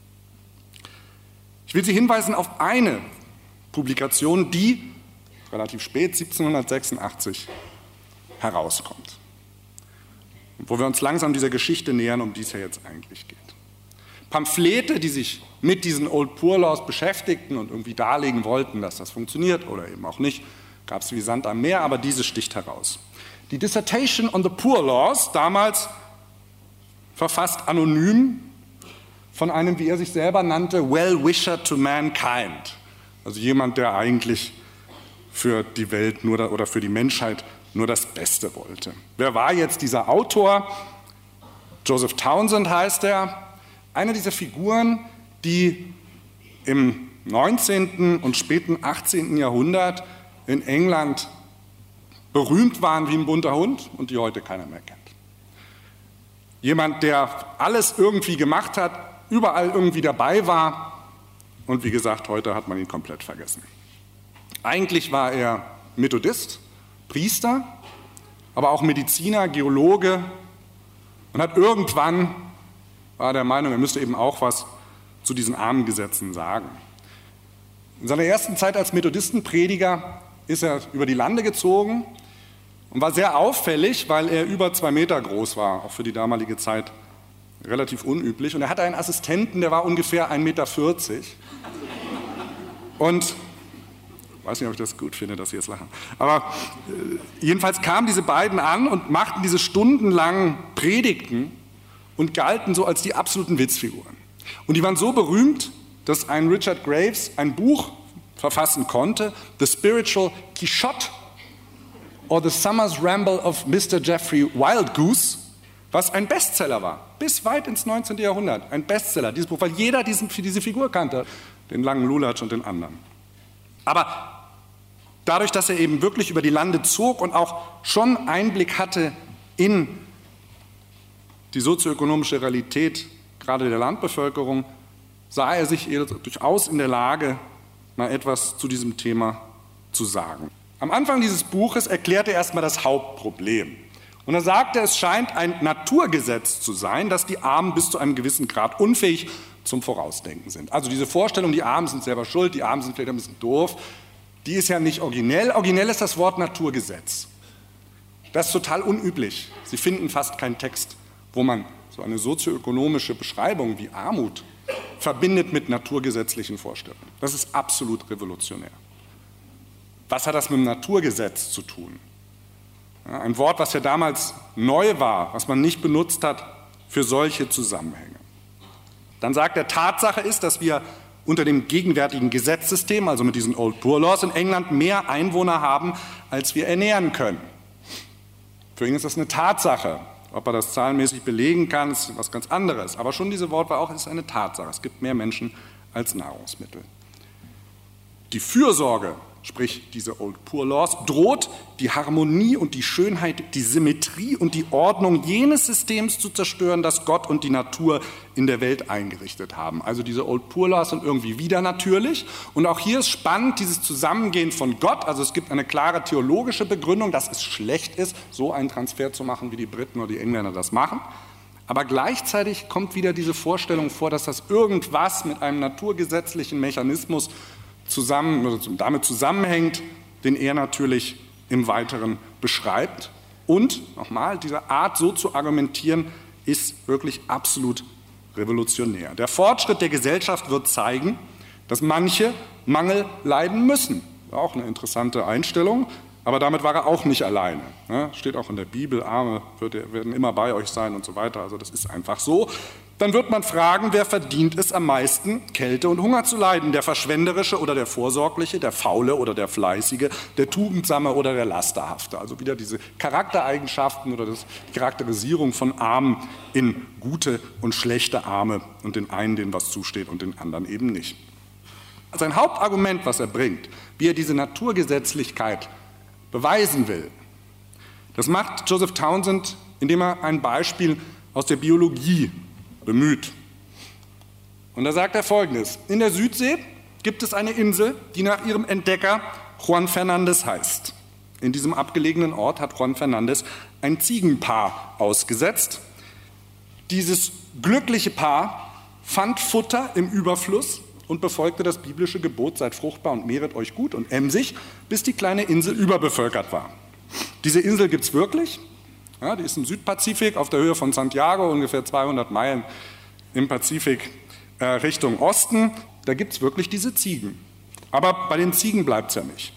Ich will Sie hinweisen auf eine Publikation, die relativ spät, 1786, herauskommt. Wo wir uns langsam dieser Geschichte nähern, um die es ja jetzt eigentlich geht. Pamphlete, die sich mit diesen Old Poor Laws beschäftigten und irgendwie darlegen wollten, dass das funktioniert oder eben auch nicht, gab es wie Sand am Meer, aber diese sticht heraus. Die Dissertation on the Poor Laws, damals verfasst anonym von einem, wie er sich selber nannte, Well-Wisher to Mankind. Also jemand, der eigentlich für die Welt oder für die Menschheit nur das Beste wollte. Wer war jetzt dieser Autor? Joseph Townsend heißt er. Eine dieser Figuren, die im 19. und späten 18. Jahrhundert in England berühmt waren wie ein bunter Hund und die heute keiner mehr kennt. Jemand, der alles irgendwie gemacht hat, überall irgendwie dabei war und wie gesagt, heute hat man ihn komplett vergessen. Eigentlich war er Methodist, Priester, aber auch Mediziner, Geologe und hat irgendwann, war der Meinung, er müsste eben auch was zu diesen Armengesetzen sagen. In seiner ersten Zeit als Methodistenprediger ist er über die Lande gezogen und war sehr auffällig, weil er über 2 Meter groß war, auch für die damalige Zeit relativ unüblich. Und er hatte einen Assistenten, der war ungefähr 1,40 Meter. Und ich weiß nicht, ob ich das gut finde, dass Sie jetzt lachen. Aber jedenfalls kamen diese beiden an und machten diese stundenlangen Predigten und galten so als die absoluten Witzfiguren. Und die waren so berühmt, dass ein Richard Graves ein Buch verfassen konnte, The Spiritual Quixote or The Summer's Ramble of Mr. Geoffrey Wildgoose, was ein Bestseller war, bis weit ins 19. Jahrhundert. Ein Bestseller, dieses Buch, weil jeder diese Figur kannte, den langen Lulatsch und den anderen. Aber dadurch, dass er eben wirklich über die Lande zog und auch schon Einblick hatte in die sozioökonomische Realität, gerade der Landbevölkerung, sah er sich durchaus in der Lage, mal etwas zu diesem Thema zu sagen. Am Anfang dieses Buches erklärt er erstmal das Hauptproblem. Und er sagte, es scheint ein Naturgesetz zu sein, dass die Armen bis zu einem gewissen Grad unfähig zum Vorausdenken sind. Also diese Vorstellung, die Armen sind selber schuld, die Armen sind vielleicht ein bisschen doof, die ist ja nicht originell. Originell ist das Wort Naturgesetz. Das ist total unüblich. Sie finden fast keinen Text, wo man so eine sozioökonomische Beschreibung wie Armut verbindet mit naturgesetzlichen Vorstellungen. Das ist absolut revolutionär. Was hat das mit dem Naturgesetz zu tun? Ja, ein Wort, was ja damals neu war, was man nicht benutzt hat für solche Zusammenhänge. Dann sagt er, Tatsache ist, dass wir unter dem gegenwärtigen Gesetzessystem, also mit diesen Old Poor Laws in England, mehr Einwohner haben, als wir ernähren können. Für ihn ist das eine Tatsache. Ob er das zahlenmäßig belegen kann, ist was ganz anderes. Aber schon diese Wortwahl auch ist eine Tatsache. Es gibt mehr Menschen als Nahrungsmittel. Die Fürsorge, sprich diese Old Poor Laws, droht die Harmonie und die Schönheit, die Symmetrie und die Ordnung jenes Systems zu zerstören, das Gott und die Natur in der Welt eingerichtet haben. Also diese Old Poor Laws sind irgendwie wieder natürlich. Und auch hier ist spannend dieses Zusammengehen von Gott. Also es gibt eine klare theologische Begründung, dass es schlecht ist, so einen Transfer zu machen, wie die Briten oder die Engländer das machen. Aber gleichzeitig kommt wieder diese Vorstellung vor, dass das irgendwas mit einem naturgesetzlichen Mechanismus damit zusammenhängt, den er natürlich im Weiteren beschreibt. Und, nochmal, diese Art so zu argumentieren, ist wirklich absolut revolutionär. Der Fortschritt der Gesellschaft wird zeigen, dass manche Mangel leiden müssen. Auch eine interessante Einstellung. Aber damit war er auch nicht alleine. Steht auch in der Bibel, Arme werden immer bei euch sein und so weiter. Also das ist einfach so. Dann wird man fragen, wer verdient es am meisten, Kälte und Hunger zu leiden? Der Verschwenderische oder der Vorsorgliche, der Faule oder der Fleißige, der Tugendsame oder der Lasterhafte? Also wieder diese Charaktereigenschaften oder die Charakterisierung von Armen in gute und schlechte Arme und den einen, denen was zusteht und den anderen eben nicht. Sein Hauptargument, was er bringt, wie er diese Naturgesetzlichkeit beweisen will, das macht Joseph Townsend, indem er ein Beispiel aus der Biologie bemüht. Und da sagt er Folgendes: In der Südsee gibt es eine Insel, die nach ihrem Entdecker Juan Fernández heißt. In diesem abgelegenen Ort hat Juan Fernández ein Ziegenpaar ausgesetzt. Dieses glückliche Paar fand Futter im Überfluss und befolgte das biblische Gebot: Seid fruchtbar und mehret euch gut und emsig, bis die kleine Insel überbevölkert war. Diese Insel gibt es wirklich. Ja, die ist im Südpazifik auf der Höhe von Santiago, ungefähr 200 Meilen im Pazifik Richtung Osten. Da gibt es wirklich diese Ziegen. Aber bei den Ziegen bleibt es ja nicht.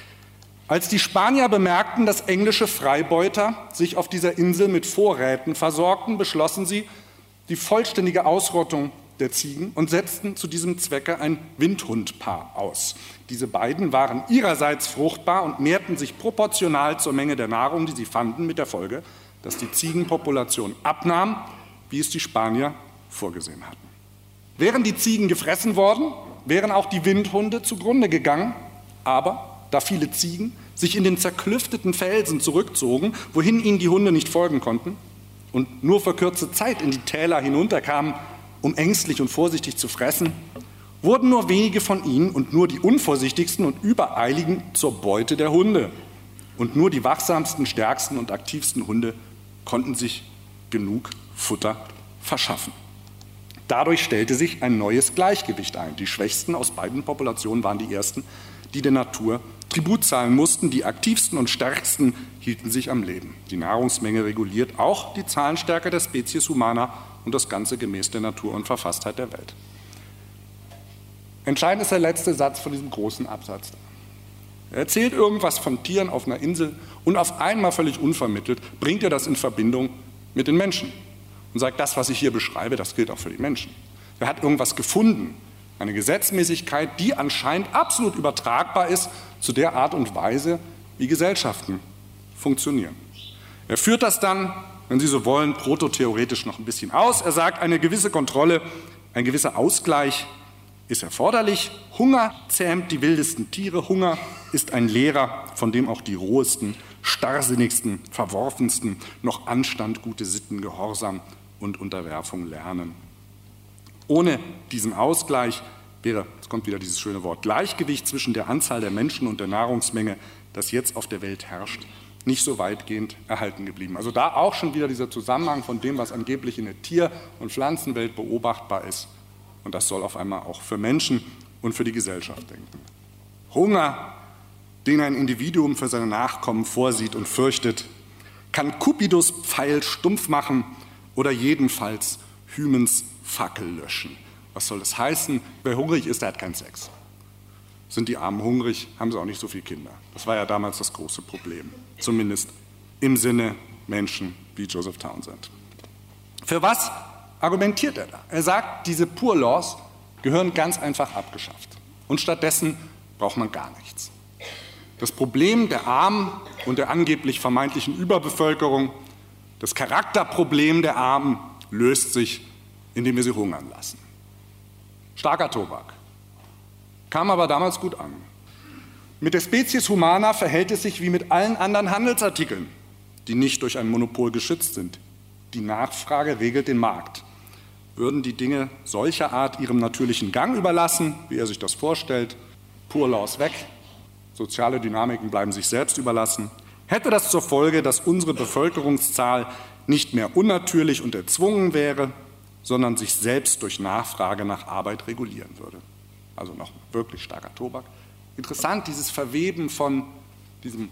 Als die Spanier bemerkten, dass englische Freibeuter sich auf dieser Insel mit Vorräten versorgten, beschlossen sie die vollständige Ausrottung der Ziegen und setzten zu diesem Zwecke ein Windhundpaar aus. Diese beiden waren ihrerseits fruchtbar und mehrten sich proportional zur Menge der Nahrung, die sie fanden, mit der Folge, dass die Ziegenpopulation abnahm, wie es die Spanier vorgesehen hatten. Wären die Ziegen gefressen worden, wären auch die Windhunde zugrunde gegangen, aber da viele Ziegen sich in den zerklüfteten Felsen zurückzogen, wohin ihnen die Hunde nicht folgen konnten und nur für kurze Zeit in die Täler hinunterkamen, um ängstlich und vorsichtig zu fressen, wurden nur wenige von ihnen und nur die unvorsichtigsten und übereiligen zur Beute der Hunde. Und nur die wachsamsten, stärksten und aktivsten Hunde konnten sich genug Futter verschaffen. Dadurch stellte sich ein neues Gleichgewicht ein. Die Schwächsten aus beiden Populationen waren die ersten, die der Natur Tribut zahlen mussten. Die aktivsten und stärksten hielten sich am Leben. Die Nahrungsmenge reguliert auch die Zahlenstärke der Spezies Humana und das Ganze gemäß der Natur und Verfasstheit der Welt. Entscheidend ist der letzte Satz von diesem großen Absatz. Er erzählt irgendwas von Tieren auf einer Insel und auf einmal völlig unvermittelt bringt er das in Verbindung mit den Menschen und sagt, das, was ich hier beschreibe, das gilt auch für die Menschen. Er hat irgendwas gefunden, eine Gesetzmäßigkeit, die anscheinend absolut übertragbar ist zu der Art und Weise, wie Gesellschaften funktionieren. Er führt das dann, wenn Sie so wollen, prototheoretisch noch ein bisschen aus. Er sagt, eine gewisse Kontrolle, ein gewisser Ausgleich ist erforderlich. Hunger zähmt die wildesten Tiere. Hunger ist ein Lehrer, von dem auch die rohesten, starrsinnigsten, verworfensten noch Anstand, gute Sitten, Gehorsam und Unterwerfung lernen. Ohne diesen Ausgleich wäre, jetzt kommt wieder dieses schöne Wort, Gleichgewicht zwischen der Anzahl der Menschen und der Nahrungsmenge, das jetzt auf der Welt herrscht, nicht so weitgehend erhalten geblieben. Also da auch schon wieder dieser Zusammenhang von dem, was angeblich in der Tier- und Pflanzenwelt beobachtbar ist. Und das soll auf einmal auch für Menschen und für die Gesellschaft denken. Hunger, den ein Individuum für seine Nachkommen vorsieht und fürchtet, kann Cupidus Pfeil stumpf machen oder jedenfalls Hymens Fackel löschen. Was soll das heißen? Wer hungrig ist, der hat keinen Sex. Sind die Armen hungrig, haben sie auch nicht so viele Kinder. Das war ja damals das große Problem. Zumindest im Sinne Menschen wie Joseph Townsend. Für was argumentiert er da? Er sagt, diese Poor Laws gehören ganz einfach abgeschafft. Und stattdessen braucht man gar nichts. Das Problem der Armen und der angeblich vermeintlichen Überbevölkerung, das Charakterproblem der Armen löst sich, indem wir sie hungern lassen. Starker Tobak. Kam aber damals gut an. Mit der Spezies Humana verhält es sich wie mit allen anderen Handelsartikeln, die nicht durch ein Monopol geschützt sind. Die Nachfrage regelt den Markt. Würden die Dinge solcher Art ihrem natürlichen Gang überlassen, wie er sich das vorstellt, Poor Laws weg, soziale Dynamiken bleiben sich selbst überlassen, hätte das zur Folge, dass unsere Bevölkerungszahl nicht mehr unnatürlich und erzwungen wäre, sondern sich selbst durch Nachfrage nach Arbeit regulieren würde. Also noch wirklich starker Tobak. Interessant, dieses Verweben von diesem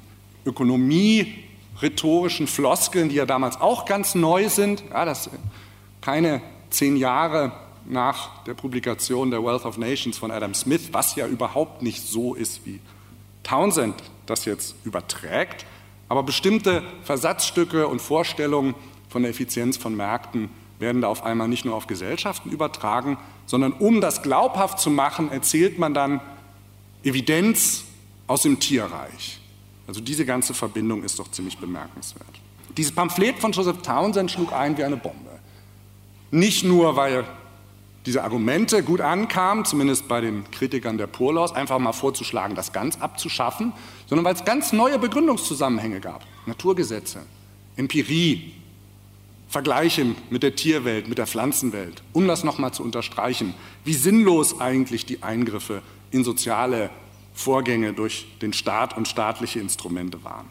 ökonomie-rhetorischen Floskeln, die ja damals auch ganz neu sind, ja, das keine 10 Jahre nach der Publikation der Wealth of Nations von Adam Smith, was ja überhaupt nicht so ist, wie Townsend das jetzt überträgt, aber bestimmte Versatzstücke und Vorstellungen von der Effizienz von Märkten werden da auf einmal nicht nur auf Gesellschaften übertragen, sondern um das glaubhaft zu machen, erzählt man dann Evidenz aus dem Tierreich. Also diese ganze Verbindung ist doch ziemlich bemerkenswert. Dieses Pamphlet von Joseph Townsend schlug ein wie eine Bombe. Nicht nur, weil diese Argumente gut ankamen, zumindest bei den Kritikern der Poor Laws, einfach mal vorzuschlagen, das ganz abzuschaffen, sondern weil es ganz neue Begründungszusammenhänge gab. Naturgesetze, Empirie, Vergleiche mit der Tierwelt, mit der Pflanzenwelt, um das nochmal zu unterstreichen, wie sinnlos eigentlich die Eingriffe in soziale Vorgänge durch den Staat und staatliche Instrumente waren.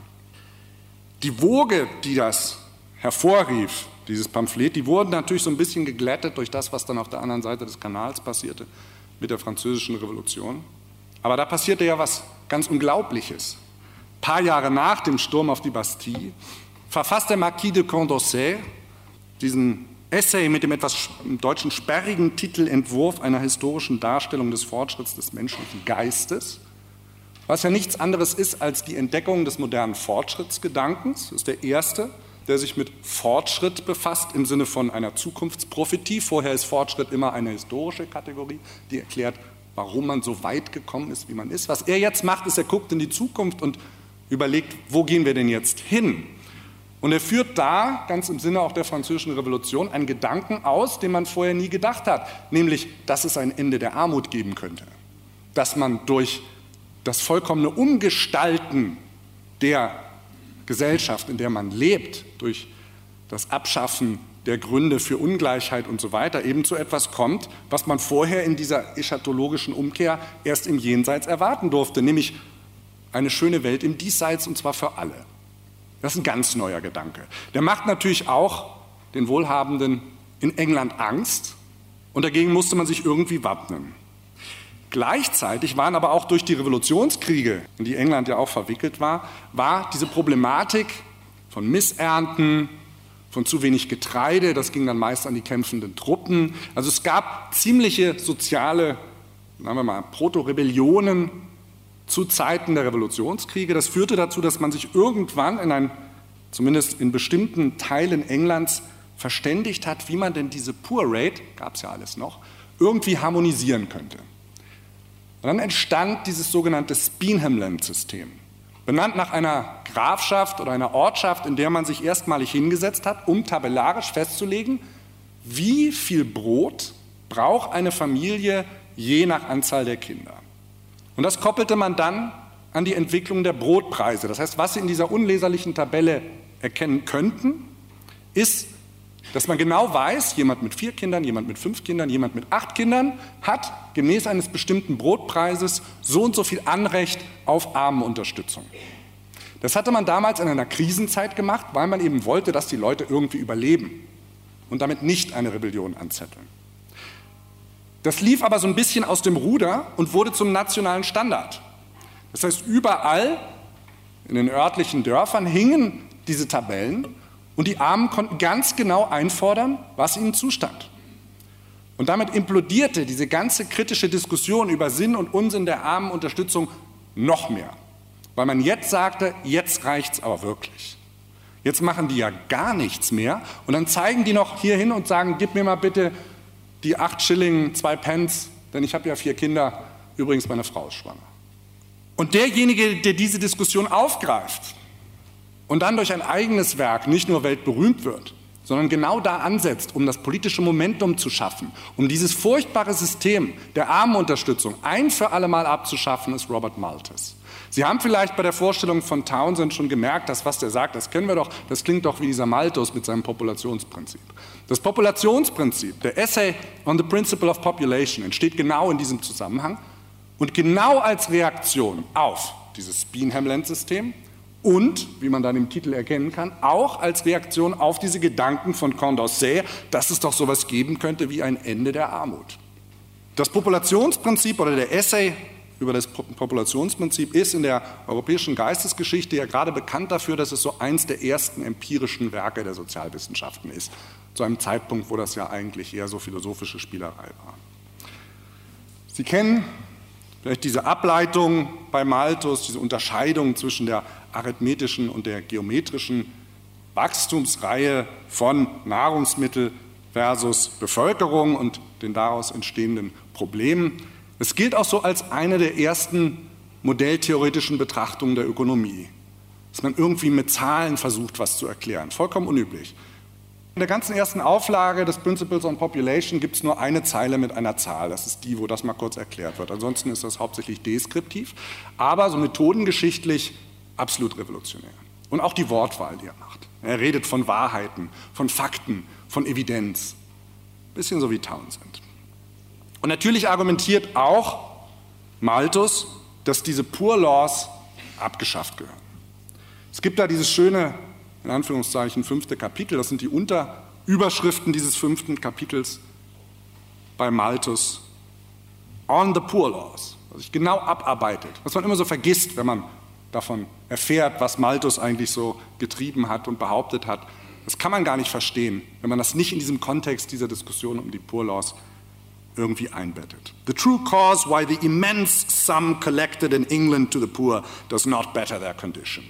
Die Woge, die das hervorrief, dieses Pamphlet, die wurden natürlich so ein bisschen geglättet durch das, was dann auf der anderen Seite des Kanals passierte mit der Französischen Revolution. Aber da passierte ja was ganz Unglaubliches. Ein paar Jahre nach dem Sturm auf die Bastille verfasst der Marquis de Condorcet diesen Essay mit dem etwas im Deutschen sperrigen Titel Entwurf einer historischen Darstellung des Fortschritts des menschlichen Geistes, was ja nichts anderes ist als die Entdeckung des modernen Fortschrittsgedankens. Das ist der erste, der sich mit Fortschritt befasst im Sinne von einer Zukunftsprophetie. Vorher ist Fortschritt immer eine historische Kategorie, die erklärt, warum man so weit gekommen ist, wie man ist. Was er jetzt macht, ist, er guckt in die Zukunft und überlegt, wo gehen wir denn jetzt hin? Und er führt da, ganz im Sinne auch der Französischen Revolution, einen Gedanken aus, den man vorher nie gedacht hat, nämlich, dass es ein Ende der Armut geben könnte. Dass man durch das vollkommene Umgestalten der Gesellschaft, in der man lebt, durch das Abschaffen der Gründe für Ungleichheit und so weiter, eben zu etwas kommt, was man vorher in dieser eschatologischen Umkehr erst im Jenseits erwarten durfte, nämlich eine schöne Welt im Diesseits, und zwar für alle. Das ist ein ganz neuer Gedanke. Der macht natürlich auch den Wohlhabenden in England Angst, und dagegen musste man sich irgendwie wappnen. Gleichzeitig waren aber auch durch die Revolutionskriege, in die England ja auch verwickelt war diese Problematik von Missernten, von zu wenig Getreide, das ging dann meist an die kämpfenden Truppen. Also es gab ziemliche soziale, sagen wir mal, Proto-Rebellionen zu Zeiten der Revolutionskriege. Das führte dazu, dass man sich irgendwann zumindest in bestimmten Teilen Englands verständigt hat, wie man denn diese Poor Rate, gab es ja alles noch, irgendwie harmonisieren könnte. Und dann entstand dieses sogenannte Speenhamland-System, benannt nach einer Grafschaft oder einer Ortschaft, in der man sich erstmalig hingesetzt hat, um tabellarisch festzulegen, wie viel Brot braucht eine Familie je nach Anzahl der Kinder. Und das koppelte man dann an die Entwicklung der Brotpreise. Das heißt, was Sie in dieser unleserlichen Tabelle erkennen könnten, ist, dass man genau weiß, jemand mit 4 Kindern, jemand mit 5 Kindern, jemand mit 8 Kindern hat gemäß eines bestimmten Brotpreises so und so viel Anrecht auf Armenunterstützung. Das hatte man damals in einer Krisenzeit gemacht, weil man eben wollte, dass die Leute irgendwie überleben und damit nicht eine Rebellion anzetteln. Das lief aber so ein bisschen aus dem Ruder und wurde zum nationalen Standard. Das heißt, überall in den örtlichen Dörfern hingen diese Tabellen und die Armen konnten ganz genau einfordern, was ihnen zustand. Und damit implodierte diese ganze kritische Diskussion über Sinn und Unsinn der Armenunterstützung noch mehr. Weil man jetzt sagte, jetzt reicht's aber wirklich. Jetzt machen die ja gar nichts mehr und dann zeigen die noch hier hin und sagen, gib mir mal bitte die 8 Schilling, 2 Pence, denn ich habe ja 4 Kinder, übrigens meine Frau ist schwanger. Und derjenige, der diese Diskussion aufgreift und dann durch ein eigenes Werk nicht nur weltberühmt wird, sondern genau da ansetzt, um das politische Momentum zu schaffen, um dieses furchtbare System der Armenunterstützung ein für alle Mal abzuschaffen, ist Robert Malthus. Sie haben vielleicht bei der Vorstellung von Townsend schon gemerkt, dass was der sagt, das kennen wir doch, das klingt doch wie dieser Malthus mit seinem Populationsprinzip. Das Populationsprinzip, der Essay on the Principle of Population, entsteht genau in diesem Zusammenhang und genau als Reaktion auf dieses Speenhamland-System und, wie man dann im Titel erkennen kann, auch als Reaktion auf diese Gedanken von Condorcet, dass es doch sowas geben könnte wie ein Ende der Armut. Das Populationsprinzip oder der Essay über das Populationsprinzip ist in der europäischen Geistesgeschichte ja gerade bekannt dafür, dass es so eins der ersten empirischen Werke der Sozialwissenschaften ist, zu einem Zeitpunkt, wo das ja eigentlich eher so philosophische Spielerei war. Sie kennen Vielleicht diese Ableitung bei Malthus, diese Unterscheidung zwischen der arithmetischen und der geometrischen Wachstumsreihe von Nahrungsmittel versus Bevölkerung und den daraus entstehenden Problemen. Es gilt auch so als eine der ersten modelltheoretischen Betrachtungen der Ökonomie, dass man irgendwie mit Zahlen versucht, was zu erklären. Vollkommen unüblich. In der ganzen ersten Auflage des Principles on Population gibt es nur eine Zeile mit einer Zahl. Das ist die, wo das mal kurz erklärt wird. Ansonsten ist das hauptsächlich deskriptiv, aber so methodengeschichtlich absolut revolutionär. Und auch die Wortwahl, die er macht. Er redet von Wahrheiten, von Fakten, von Evidenz. Bisschen so wie Townsend. Und natürlich argumentiert auch Malthus, dass diese Poor Laws abgeschafft gehören. Es gibt da dieses schöne, in Anführungszeichen, 5. Kapitel, das sind die Unterüberschriften dieses 5. Kapitels bei Malthus, on the Poor Laws, was sich genau abarbeitet, was man immer so vergisst, wenn man davon erfährt, was Malthus eigentlich so getrieben hat und behauptet hat. Das kann man gar nicht verstehen, wenn man das nicht in diesem Kontext dieser Diskussion um die Poor Laws irgendwie einbettet. The true cause why the immense sum collected in England to the poor does not better their condition.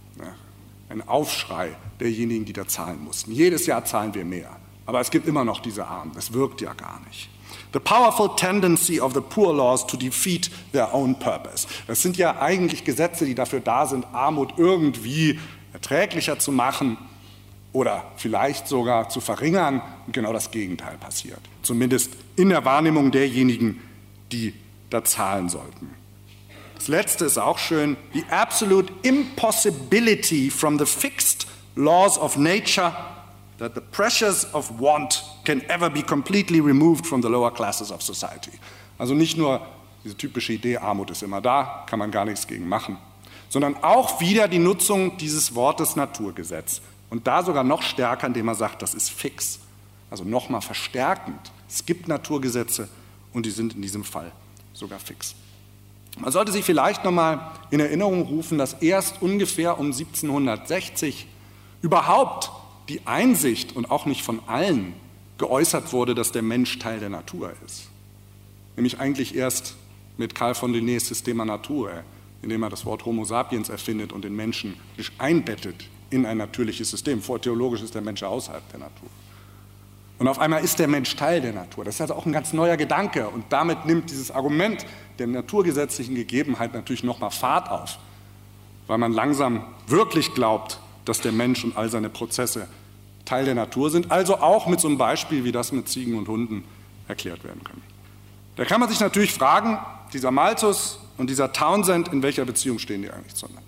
Ein Aufschrei derjenigen, die da zahlen mussten. Jedes Jahr zahlen wir mehr, aber es gibt immer noch diese Armen. Das wirkt ja gar nicht. The powerful tendency of the poor laws to defeat their own purpose. Das sind ja eigentlich Gesetze, die dafür da sind, Armut irgendwie erträglicher zu machen oder vielleicht sogar zu verringern. Und genau das Gegenteil passiert. Zumindest in der Wahrnehmung derjenigen, die da zahlen sollten. Das Letzte ist auch schön. The absolute impossibility from the fixed laws of nature that the pressures of want can ever be completely removed from the lower classes of society. Also nicht nur diese typische Idee, Armut ist immer da, kann man gar nichts gegen machen, sondern auch wieder die Nutzung dieses Wortes Naturgesetz. Und da sogar noch stärker, indem man sagt, das ist fix. Also nochmal verstärkend. Es gibt Naturgesetze und die sind in diesem Fall sogar fix. Man sollte sich vielleicht nochmal in Erinnerung rufen, dass erst ungefähr um 1760 überhaupt die Einsicht und auch nicht von allen geäußert wurde, dass der Mensch Teil der Natur ist. Nämlich eigentlich erst mit Carl von Linnés Systema Naturae, indem er das Wort Homo sapiens erfindet und den Menschen einbettet in ein natürliches System. Vortheologisch ist der Mensch ja außerhalb der Natur. Und auf einmal ist der Mensch Teil der Natur. Das ist also auch ein ganz neuer Gedanke. Und damit nimmt dieses Argument der naturgesetzlichen Gegebenheit natürlich nochmal Fahrt auf, weil man langsam wirklich glaubt, dass der Mensch und all seine Prozesse Teil der Natur sind, also auch mit so einem Beispiel wie das mit Ziegen und Hunden erklärt werden können. Da kann man sich natürlich fragen, dieser Malthus und dieser Townsend, in welcher Beziehung stehen die eigentlich zueinander?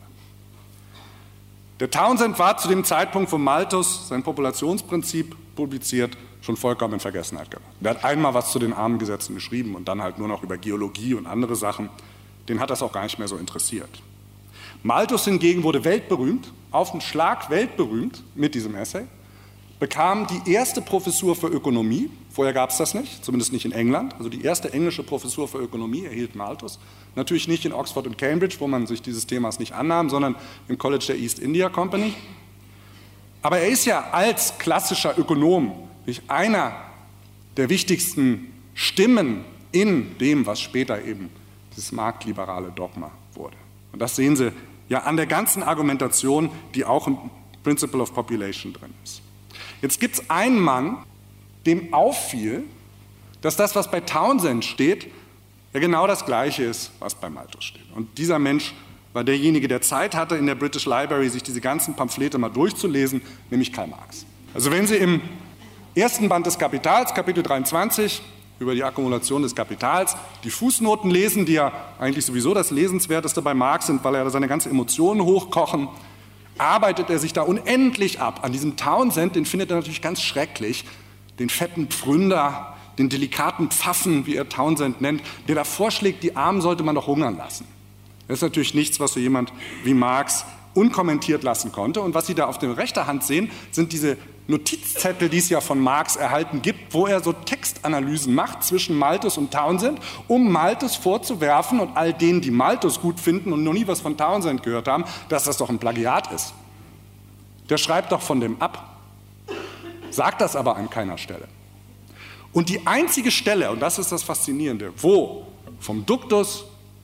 Der Townsend war zu dem Zeitpunkt, wo Malthus sein Populationsprinzip publiziert, schon vollkommen in Vergessenheit geraten. Der hat einmal was zu den Armengesetzen geschrieben und dann halt nur noch über Geologie und andere Sachen. Den hat das auch gar nicht mehr so interessiert. Malthus hingegen wurde weltberühmt, auf den Schlag weltberühmt mit diesem Essay, bekam die erste Professur für Ökonomie, vorher gab es das nicht, zumindest nicht in England, also die erste englische Professur für Ökonomie erhielt Malthus, natürlich nicht in Oxford und Cambridge, wo man sich dieses Themas nicht annahm, sondern im College der East India Company. Aber er ist ja als klassischer Ökonom einer der wichtigsten Stimmen in dem, was später eben dieses marktliberale Dogma wurde. Und das sehen Sie ja an der ganzen Argumentation, die auch im Principle of Population drin ist. Jetzt gibt es einen Mann, dem auffiel, dass das, was bei Townsend steht, ja genau das Gleiche ist, was bei Malthus steht. Und dieser Mensch war derjenige, der Zeit hatte, in der British Library sich diese ganzen Pamphlete mal durchzulesen, nämlich Karl Marx. Also wenn Sie im ersten Band des Kapitals, Kapitel 23, über die Akkumulation des Kapitals, die Fußnoten lesen, die ja eigentlich sowieso das Lesenswerteste bei Marx sind, weil er seine ganzen Emotionen hochkochen, arbeitet er sich da unendlich ab. An diesem Townsend, den findet er natürlich ganz schrecklich, den fetten Pfründer, den delikaten Pfaffen, wie er Townsend nennt, der da vorschlägt, die Armen sollte man doch hungern lassen. Das ist natürlich nichts, was so jemand wie Marx unkommentiert lassen konnte. Und was Sie da auf der rechten Hand sehen, sind diese Notizzettel, die es ja von Marx erhalten gibt, wo er so Textanalysen macht zwischen Malthus und Townsend, um Malthus vorzuwerfen und all denen, die Malthus gut finden und noch nie was von Townsend gehört haben, dass das doch ein Plagiat ist. Der schreibt doch von dem ab, sagt das aber an keiner Stelle. Und die einzige Stelle, und das ist das Faszinierende, wo vom Duktus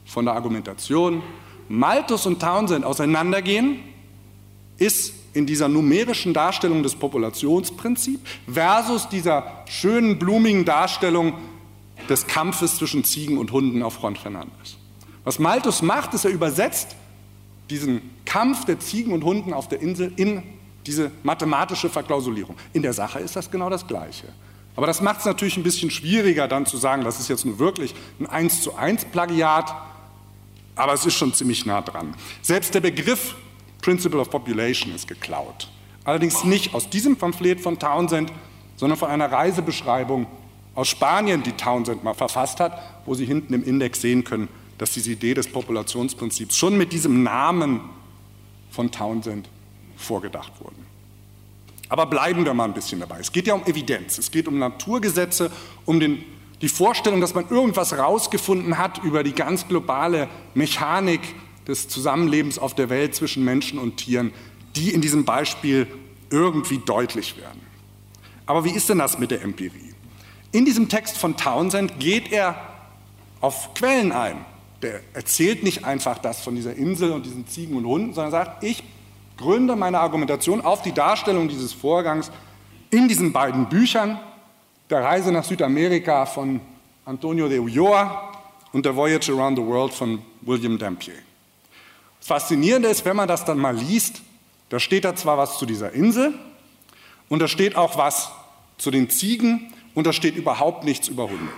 von der Argumentation Malthus und Townsend auseinandergehen, ist in dieser numerischen Darstellung des Populationsprinzips versus dieser schönen, blumigen Darstellung des Kampfes zwischen Ziegen und Hunden auf Juan Fernández. Was Malthus macht, ist, er übersetzt diesen Kampf der Ziegen und Hunden auf der Insel in diese mathematische Verklausulierung. In der Sache ist das genau das Gleiche. Aber das macht es natürlich ein bisschen schwieriger, dann zu sagen, das ist jetzt nur wirklich ein 1:1 Plagiat, aber es ist schon ziemlich nah dran. Selbst der Begriff Principle of Population ist geklaut. Allerdings nicht aus diesem Pamphlet von Townsend, sondern von einer Reisebeschreibung aus Spanien, die Townsend mal verfasst hat, wo Sie hinten im Index sehen können, dass diese Idee des Populationsprinzips schon mit diesem Namen von Townsend vorgedacht wurde. Aber bleiben wir mal ein bisschen dabei. Es geht ja um Evidenz, es geht um Naturgesetze, um die Vorstellung, dass man irgendwas rausgefunden hat über die ganz globale Mechanik des Zusammenlebens auf der Welt zwischen Menschen und Tieren, die in diesem Beispiel irgendwie deutlich werden. Aber wie ist denn das mit der Empirie? In diesem Text von Townsend geht er auf Quellen ein. Der erzählt nicht einfach das von dieser Insel und diesen Ziegen und Hunden, sondern sagt, ich gründe meine Argumentation auf die Darstellung dieses Vorgangs in diesen beiden Büchern, der Reise nach Südamerika von Antonio de Ulloa und der Voyage Around the World von William Dampier. Das Faszinierende ist, wenn man das dann mal liest, da steht da zwar was zu dieser Insel und da steht auch was zu den Ziegen und da steht überhaupt nichts über Hunde.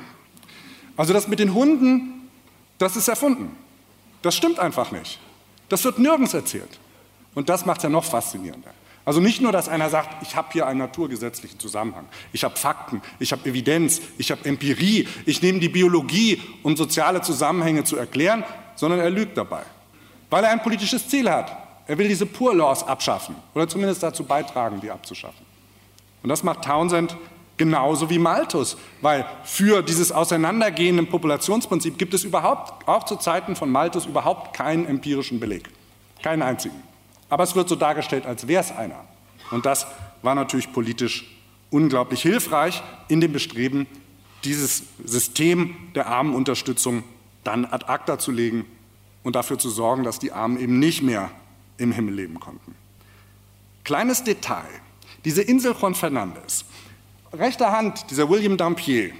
Also das mit den Hunden, das ist erfunden. Das stimmt einfach nicht. Das wird nirgends erzählt. Und das macht es ja noch faszinierender. Also nicht nur, dass einer sagt, ich habe hier einen naturgesetzlichen Zusammenhang, ich habe Fakten, ich habe Evidenz, ich habe Empirie, ich nehme die Biologie, um soziale Zusammenhänge zu erklären, sondern er lügt dabei, weil er ein politisches Ziel hat. Er will diese Poor Laws abschaffen oder zumindest dazu beitragen, die abzuschaffen. Und das macht Townsend genauso wie Malthus, weil für dieses Auseinandergehen im Populationsprinzip gibt es überhaupt, auch zu Zeiten von Malthus, überhaupt keinen empirischen Beleg, keinen einzigen. Aber es wird so dargestellt, als wäre es einer. Und das war natürlich politisch unglaublich hilfreich in dem Bestreben, dieses System der Armenunterstützung dann ad acta zu legen und dafür zu sorgen, dass die Armen eben nicht mehr im Himmel leben konnten. Kleines Detail, diese Insel Juan Fernández, rechter Hand, dieser William Dampier,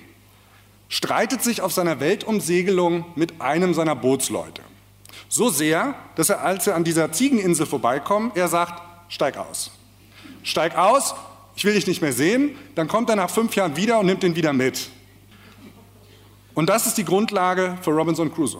streitet sich auf seiner Weltumsegelung mit einem seiner Bootsleute. So sehr, dass er, als er an dieser Ziegeninsel vorbeikommt, er sagt, steig aus. Steig aus, ich will dich nicht mehr sehen. Dann kommt er nach 5 Jahren wieder und nimmt ihn wieder mit. Und das ist die Grundlage für Robinson Crusoe.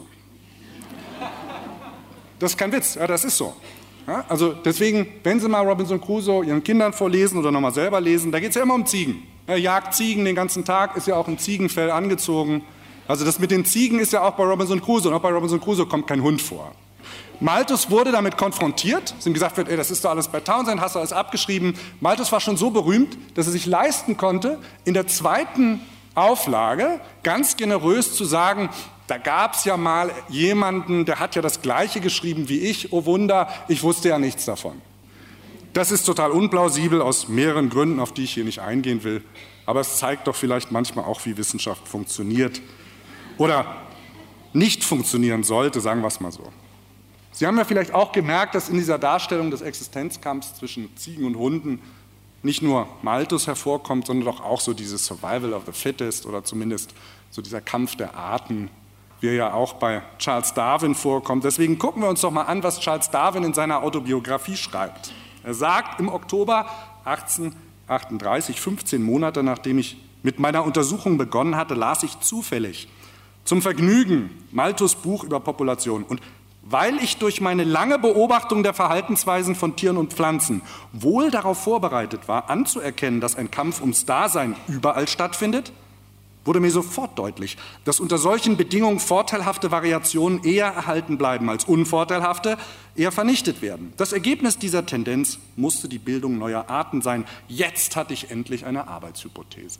Das ist kein Witz, ja, das ist so. Ja, also deswegen, wenn Sie mal Robinson Crusoe Ihren Kindern vorlesen oder nochmal selber lesen, da geht es ja immer um Ziegen. Er jagt Ziegen den ganzen Tag, ist ja auch in Ziegenfell angezogen. Also das mit den Ziegen ist ja auch bei Robinson Crusoe. Und auch bei Robinson Crusoe kommt kein Hund vor. Malthus wurde damit konfrontiert, dass ihm gesagt wird, ey, das ist doch alles bei Townsend, hast du alles abgeschrieben. Malthus war schon so berühmt, dass er sich leisten konnte, in der zweiten Auflage ganz generös zu sagen, da gab es ja mal jemanden, der hat ja das Gleiche geschrieben wie ich, oh Wunder, ich wusste ja nichts davon. Das ist total unplausibel aus mehreren Gründen, auf die ich hier nicht eingehen will. Aber es zeigt doch vielleicht manchmal auch, wie Wissenschaft funktioniert. Oder nicht funktionieren sollte, sagen wir es mal so. Sie haben ja vielleicht auch gemerkt, dass in dieser Darstellung des Existenzkampfs zwischen Ziegen und Hunden nicht nur Malthus hervorkommt, sondern doch auch so dieses Survival of the Fittest oder zumindest so dieser Kampf der Arten, wie er ja auch bei Charles Darwin vorkommt. Deswegen gucken wir uns doch mal an, was Charles Darwin in seiner Autobiografie schreibt. Er sagt im Oktober 1838, 15 Monate nachdem ich mit meiner Untersuchung begonnen hatte, las ich zufällig zum Vergnügen Malthus' Buch über Population. Und weil ich durch meine lange Beobachtung der Verhaltensweisen von Tieren und Pflanzen wohl darauf vorbereitet war, anzuerkennen, dass ein Kampf ums Dasein überall stattfindet, wurde mir sofort deutlich, dass unter solchen Bedingungen vorteilhafte Variationen eher erhalten bleiben als unvorteilhafte, eher vernichtet werden. Das Ergebnis dieser Tendenz musste die Bildung neuer Arten sein. Jetzt hatte ich endlich eine Arbeitshypothese.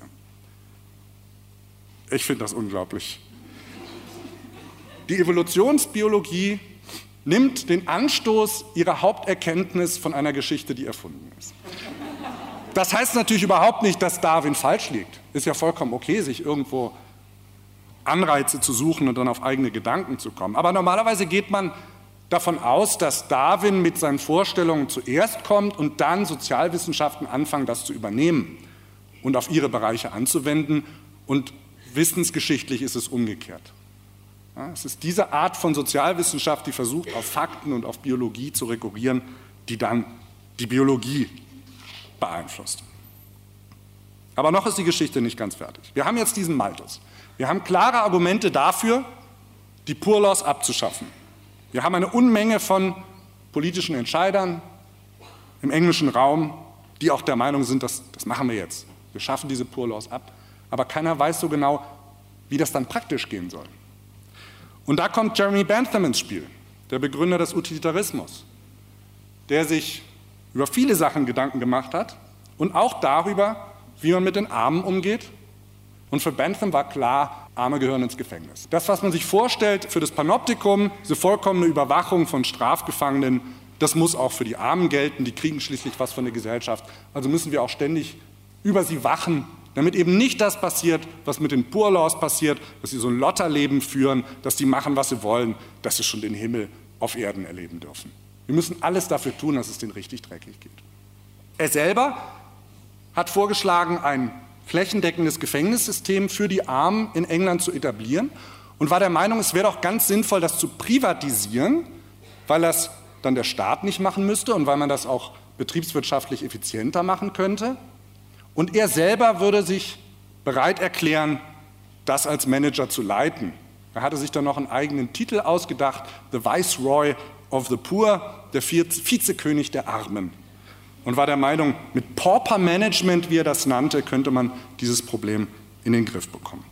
Ich finde das unglaublich. Die Evolutionsbiologie nimmt den Anstoß ihrer Haupterkenntnis von einer Geschichte, die erfunden ist. Das heißt natürlich überhaupt nicht, dass Darwin falsch liegt. Ist ja vollkommen okay, sich irgendwo Anreize zu suchen und dann auf eigene Gedanken zu kommen. Aber normalerweise geht man davon aus, dass Darwin mit seinen Vorstellungen zuerst kommt und dann Sozialwissenschaften anfangen, das zu übernehmen und auf ihre Bereiche anzuwenden. Und wissensgeschichtlich ist es umgekehrt. Ja, es ist diese Art von Sozialwissenschaft, die versucht, auf Fakten und auf Biologie zu rekurrieren, die dann die Biologie beeinflusst. Aber noch ist die Geschichte nicht ganz fertig. Wir haben jetzt diesen Malthus. Wir haben klare Argumente dafür, die Poor Laws abzuschaffen. Wir haben eine Unmenge von politischen Entscheidern im englischen Raum, die auch der Meinung sind, das machen wir jetzt. Wir schaffen diese Poor Laws ab. Aber keiner weiß so genau, wie das dann praktisch gehen soll. Und da kommt Jeremy Bentham ins Spiel, der Begründer des Utilitarismus, der sich über viele Sachen Gedanken gemacht hat und auch darüber, wie man mit den Armen umgeht. Und für Bentham war klar, Arme gehören ins Gefängnis. Das, was man sich vorstellt für das Panoptikum, diese vollkommene Überwachung von Strafgefangenen, das muss auch für die Armen gelten. Die kriegen schließlich was von der Gesellschaft. Also müssen wir auch ständig über sie wachen, damit eben nicht das passiert, was mit den Poor Laws passiert, dass sie so ein Lotterleben führen, dass die machen, was sie wollen, dass sie schon den Himmel auf Erden erleben dürfen. Wir müssen alles dafür tun, dass es denen richtig dreckig geht. Er selber hat vorgeschlagen, ein flächendeckendes Gefängnissystem für die Armen in England zu etablieren und war der Meinung, es wäre doch ganz sinnvoll, das zu privatisieren, weil das dann der Staat nicht machen müsste und weil man das auch betriebswirtschaftlich effizienter machen könnte. Und er selber würde sich bereit erklären, das als Manager zu leiten. Er hatte sich dann noch einen eigenen Titel ausgedacht, The Viceroy of the Poor, der Vizekönig der Armen. Und war der Meinung, mit Pauper Management, wie er das nannte, könnte man dieses Problem in den Griff bekommen.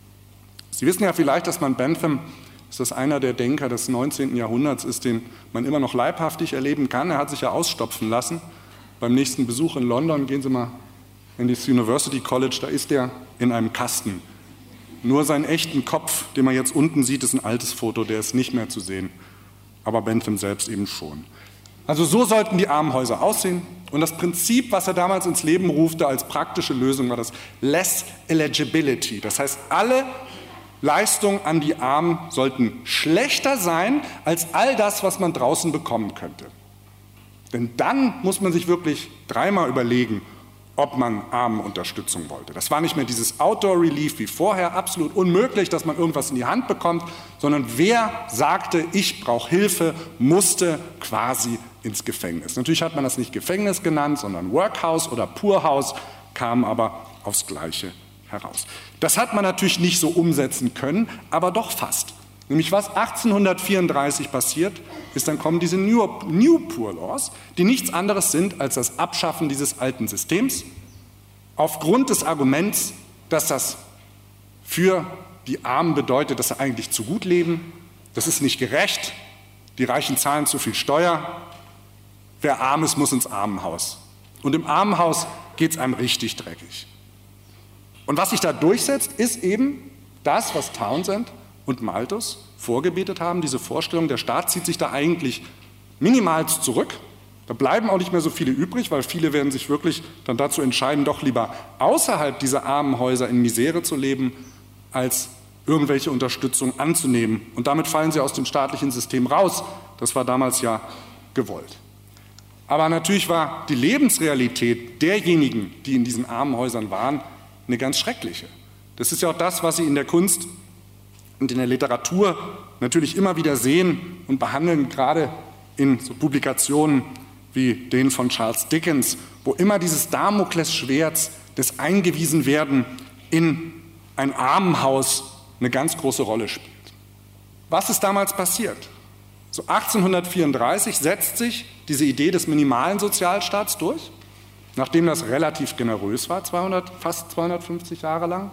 Sie wissen ja vielleicht, dass man Bentham, dass das einer der Denker des 19. Jahrhunderts ist, den man immer noch leibhaftig erleben kann. Er hat sich ja ausstopfen lassen. Beim nächsten Besuch in London, gehen Sie mal in das University College, da ist er in einem Kasten. Nur seinen echten Kopf, den man jetzt unten sieht, ist ein altes Foto, der ist nicht mehr zu sehen. Aber Bentham selbst eben schon. Also so sollten die Armenhäuser aussehen. Und das Prinzip, was er damals ins Leben rufte als praktische Lösung, war das Less Eligibility. Das heißt, alle Leistungen an die Armen sollten schlechter sein als all das, was man draußen bekommen könnte. Denn dann muss man sich wirklich dreimal überlegen, ob man Armenunterstützung wollte. Das war nicht mehr dieses Outdoor-Relief wie vorher, absolut unmöglich, dass man irgendwas in die Hand bekommt, sondern wer sagte, ich brauche Hilfe, musste quasi ins Gefängnis. Natürlich hat man das nicht Gefängnis genannt, sondern Workhouse oder Poorhouse, kam aber aufs Gleiche heraus. Das hat man natürlich nicht so umsetzen können, aber doch fast. Nämlich was 1834 passiert, ist, dann kommen diese New Poor Laws, die nichts anderes sind als das Abschaffen dieses alten Systems, aufgrund des Arguments, dass das für die Armen bedeutet, dass sie eigentlich zu gut leben, das ist nicht gerecht, die Reichen zahlen zu viel Steuer, wer arm ist, muss ins Armenhaus. Und im Armenhaus geht es einem richtig dreckig. Und was sich da durchsetzt, ist eben das, was Townsend und Malthus vorgebetet haben, diese Vorstellung, der Staat zieht sich da eigentlich minimalst zurück. Da bleiben auch nicht mehr so viele übrig, weil viele werden sich wirklich dann dazu entscheiden, doch lieber außerhalb dieser Armenhäuser in Misere zu leben, als irgendwelche Unterstützung anzunehmen. Und damit fallen sie aus dem staatlichen System raus. Das war damals ja gewollt. Aber natürlich war die Lebensrealität derjenigen, die in diesen Armenhäusern waren, eine ganz schreckliche. Das ist ja auch das, was Sie in der Kunst und in der Literatur natürlich immer wieder sehen und behandeln, gerade in so Publikationen wie den von Charles Dickens, wo immer dieses Damoklesschwert des Eingewiesenwerden in ein Armenhaus eine ganz große Rolle spielt. Was ist damals passiert? So 1834 setzt sich diese Idee des minimalen Sozialstaats durch, nachdem das relativ generös war, fast 250 Jahre lang.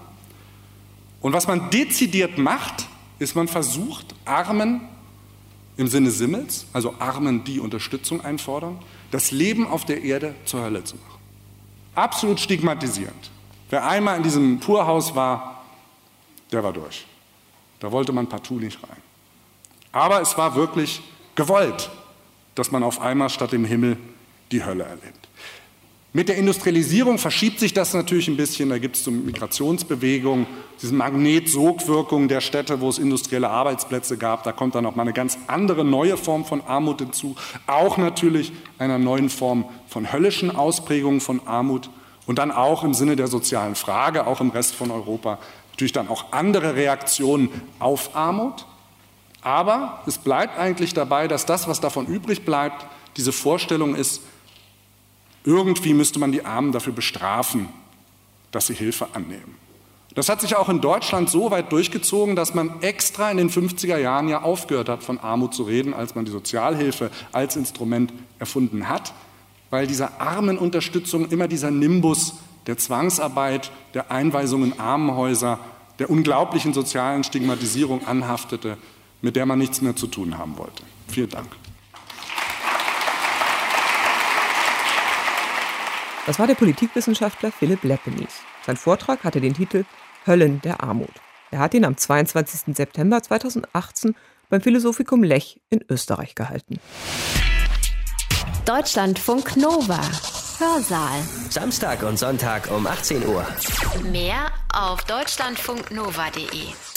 Und was man dezidiert macht, ist, man versucht, Armen im Sinne Simmels, also Armen, die Unterstützung einfordern, das Leben auf der Erde zur Hölle zu machen. Absolut stigmatisierend. Wer einmal in diesem Poorhaus war, der war durch. Da wollte man partout nicht rein. Aber es war wirklich gewollt, dass man auf einmal statt dem Himmel die Hölle erlebt. Mit der Industrialisierung verschiebt sich das natürlich ein bisschen. Da gibt es so Migrationsbewegungen, diese Magnet-Sogwirkung der Städte, wo es industrielle Arbeitsplätze gab. Da kommt dann noch mal eine ganz andere, neue Form von Armut hinzu. Auch natürlich einer neuen Form von höllischen Ausprägungen von Armut. Und dann auch im Sinne der sozialen Frage, auch im Rest von Europa, natürlich dann auch andere Reaktionen auf Armut. Aber es bleibt eigentlich dabei, dass das, was davon übrig bleibt, diese Vorstellung ist, irgendwie müsste man die Armen dafür bestrafen, dass sie Hilfe annehmen. Das hat sich auch in Deutschland so weit durchgezogen, dass man extra in den 50er Jahren ja aufgehört hat, von Armut zu reden, als man die Sozialhilfe als Instrument erfunden hat, weil dieser Armenunterstützung immer dieser Nimbus der Zwangsarbeit, der Einweisung in Armenhäuser, der unglaublichen sozialen Stigmatisierung anhaftete, mit der man nichts mehr zu tun haben wollte. Vielen Dank. Das war der Politikwissenschaftler Philipp Lepenies. Sein Vortrag hatte den Titel Höllen der Armut. Er hat ihn am 22. September 2018 beim Philosophikum Lech in Österreich gehalten. Deutschlandfunk Nova. Hörsaal. Samstag und Sonntag um 18 Uhr. Mehr auf deutschlandfunknova.de.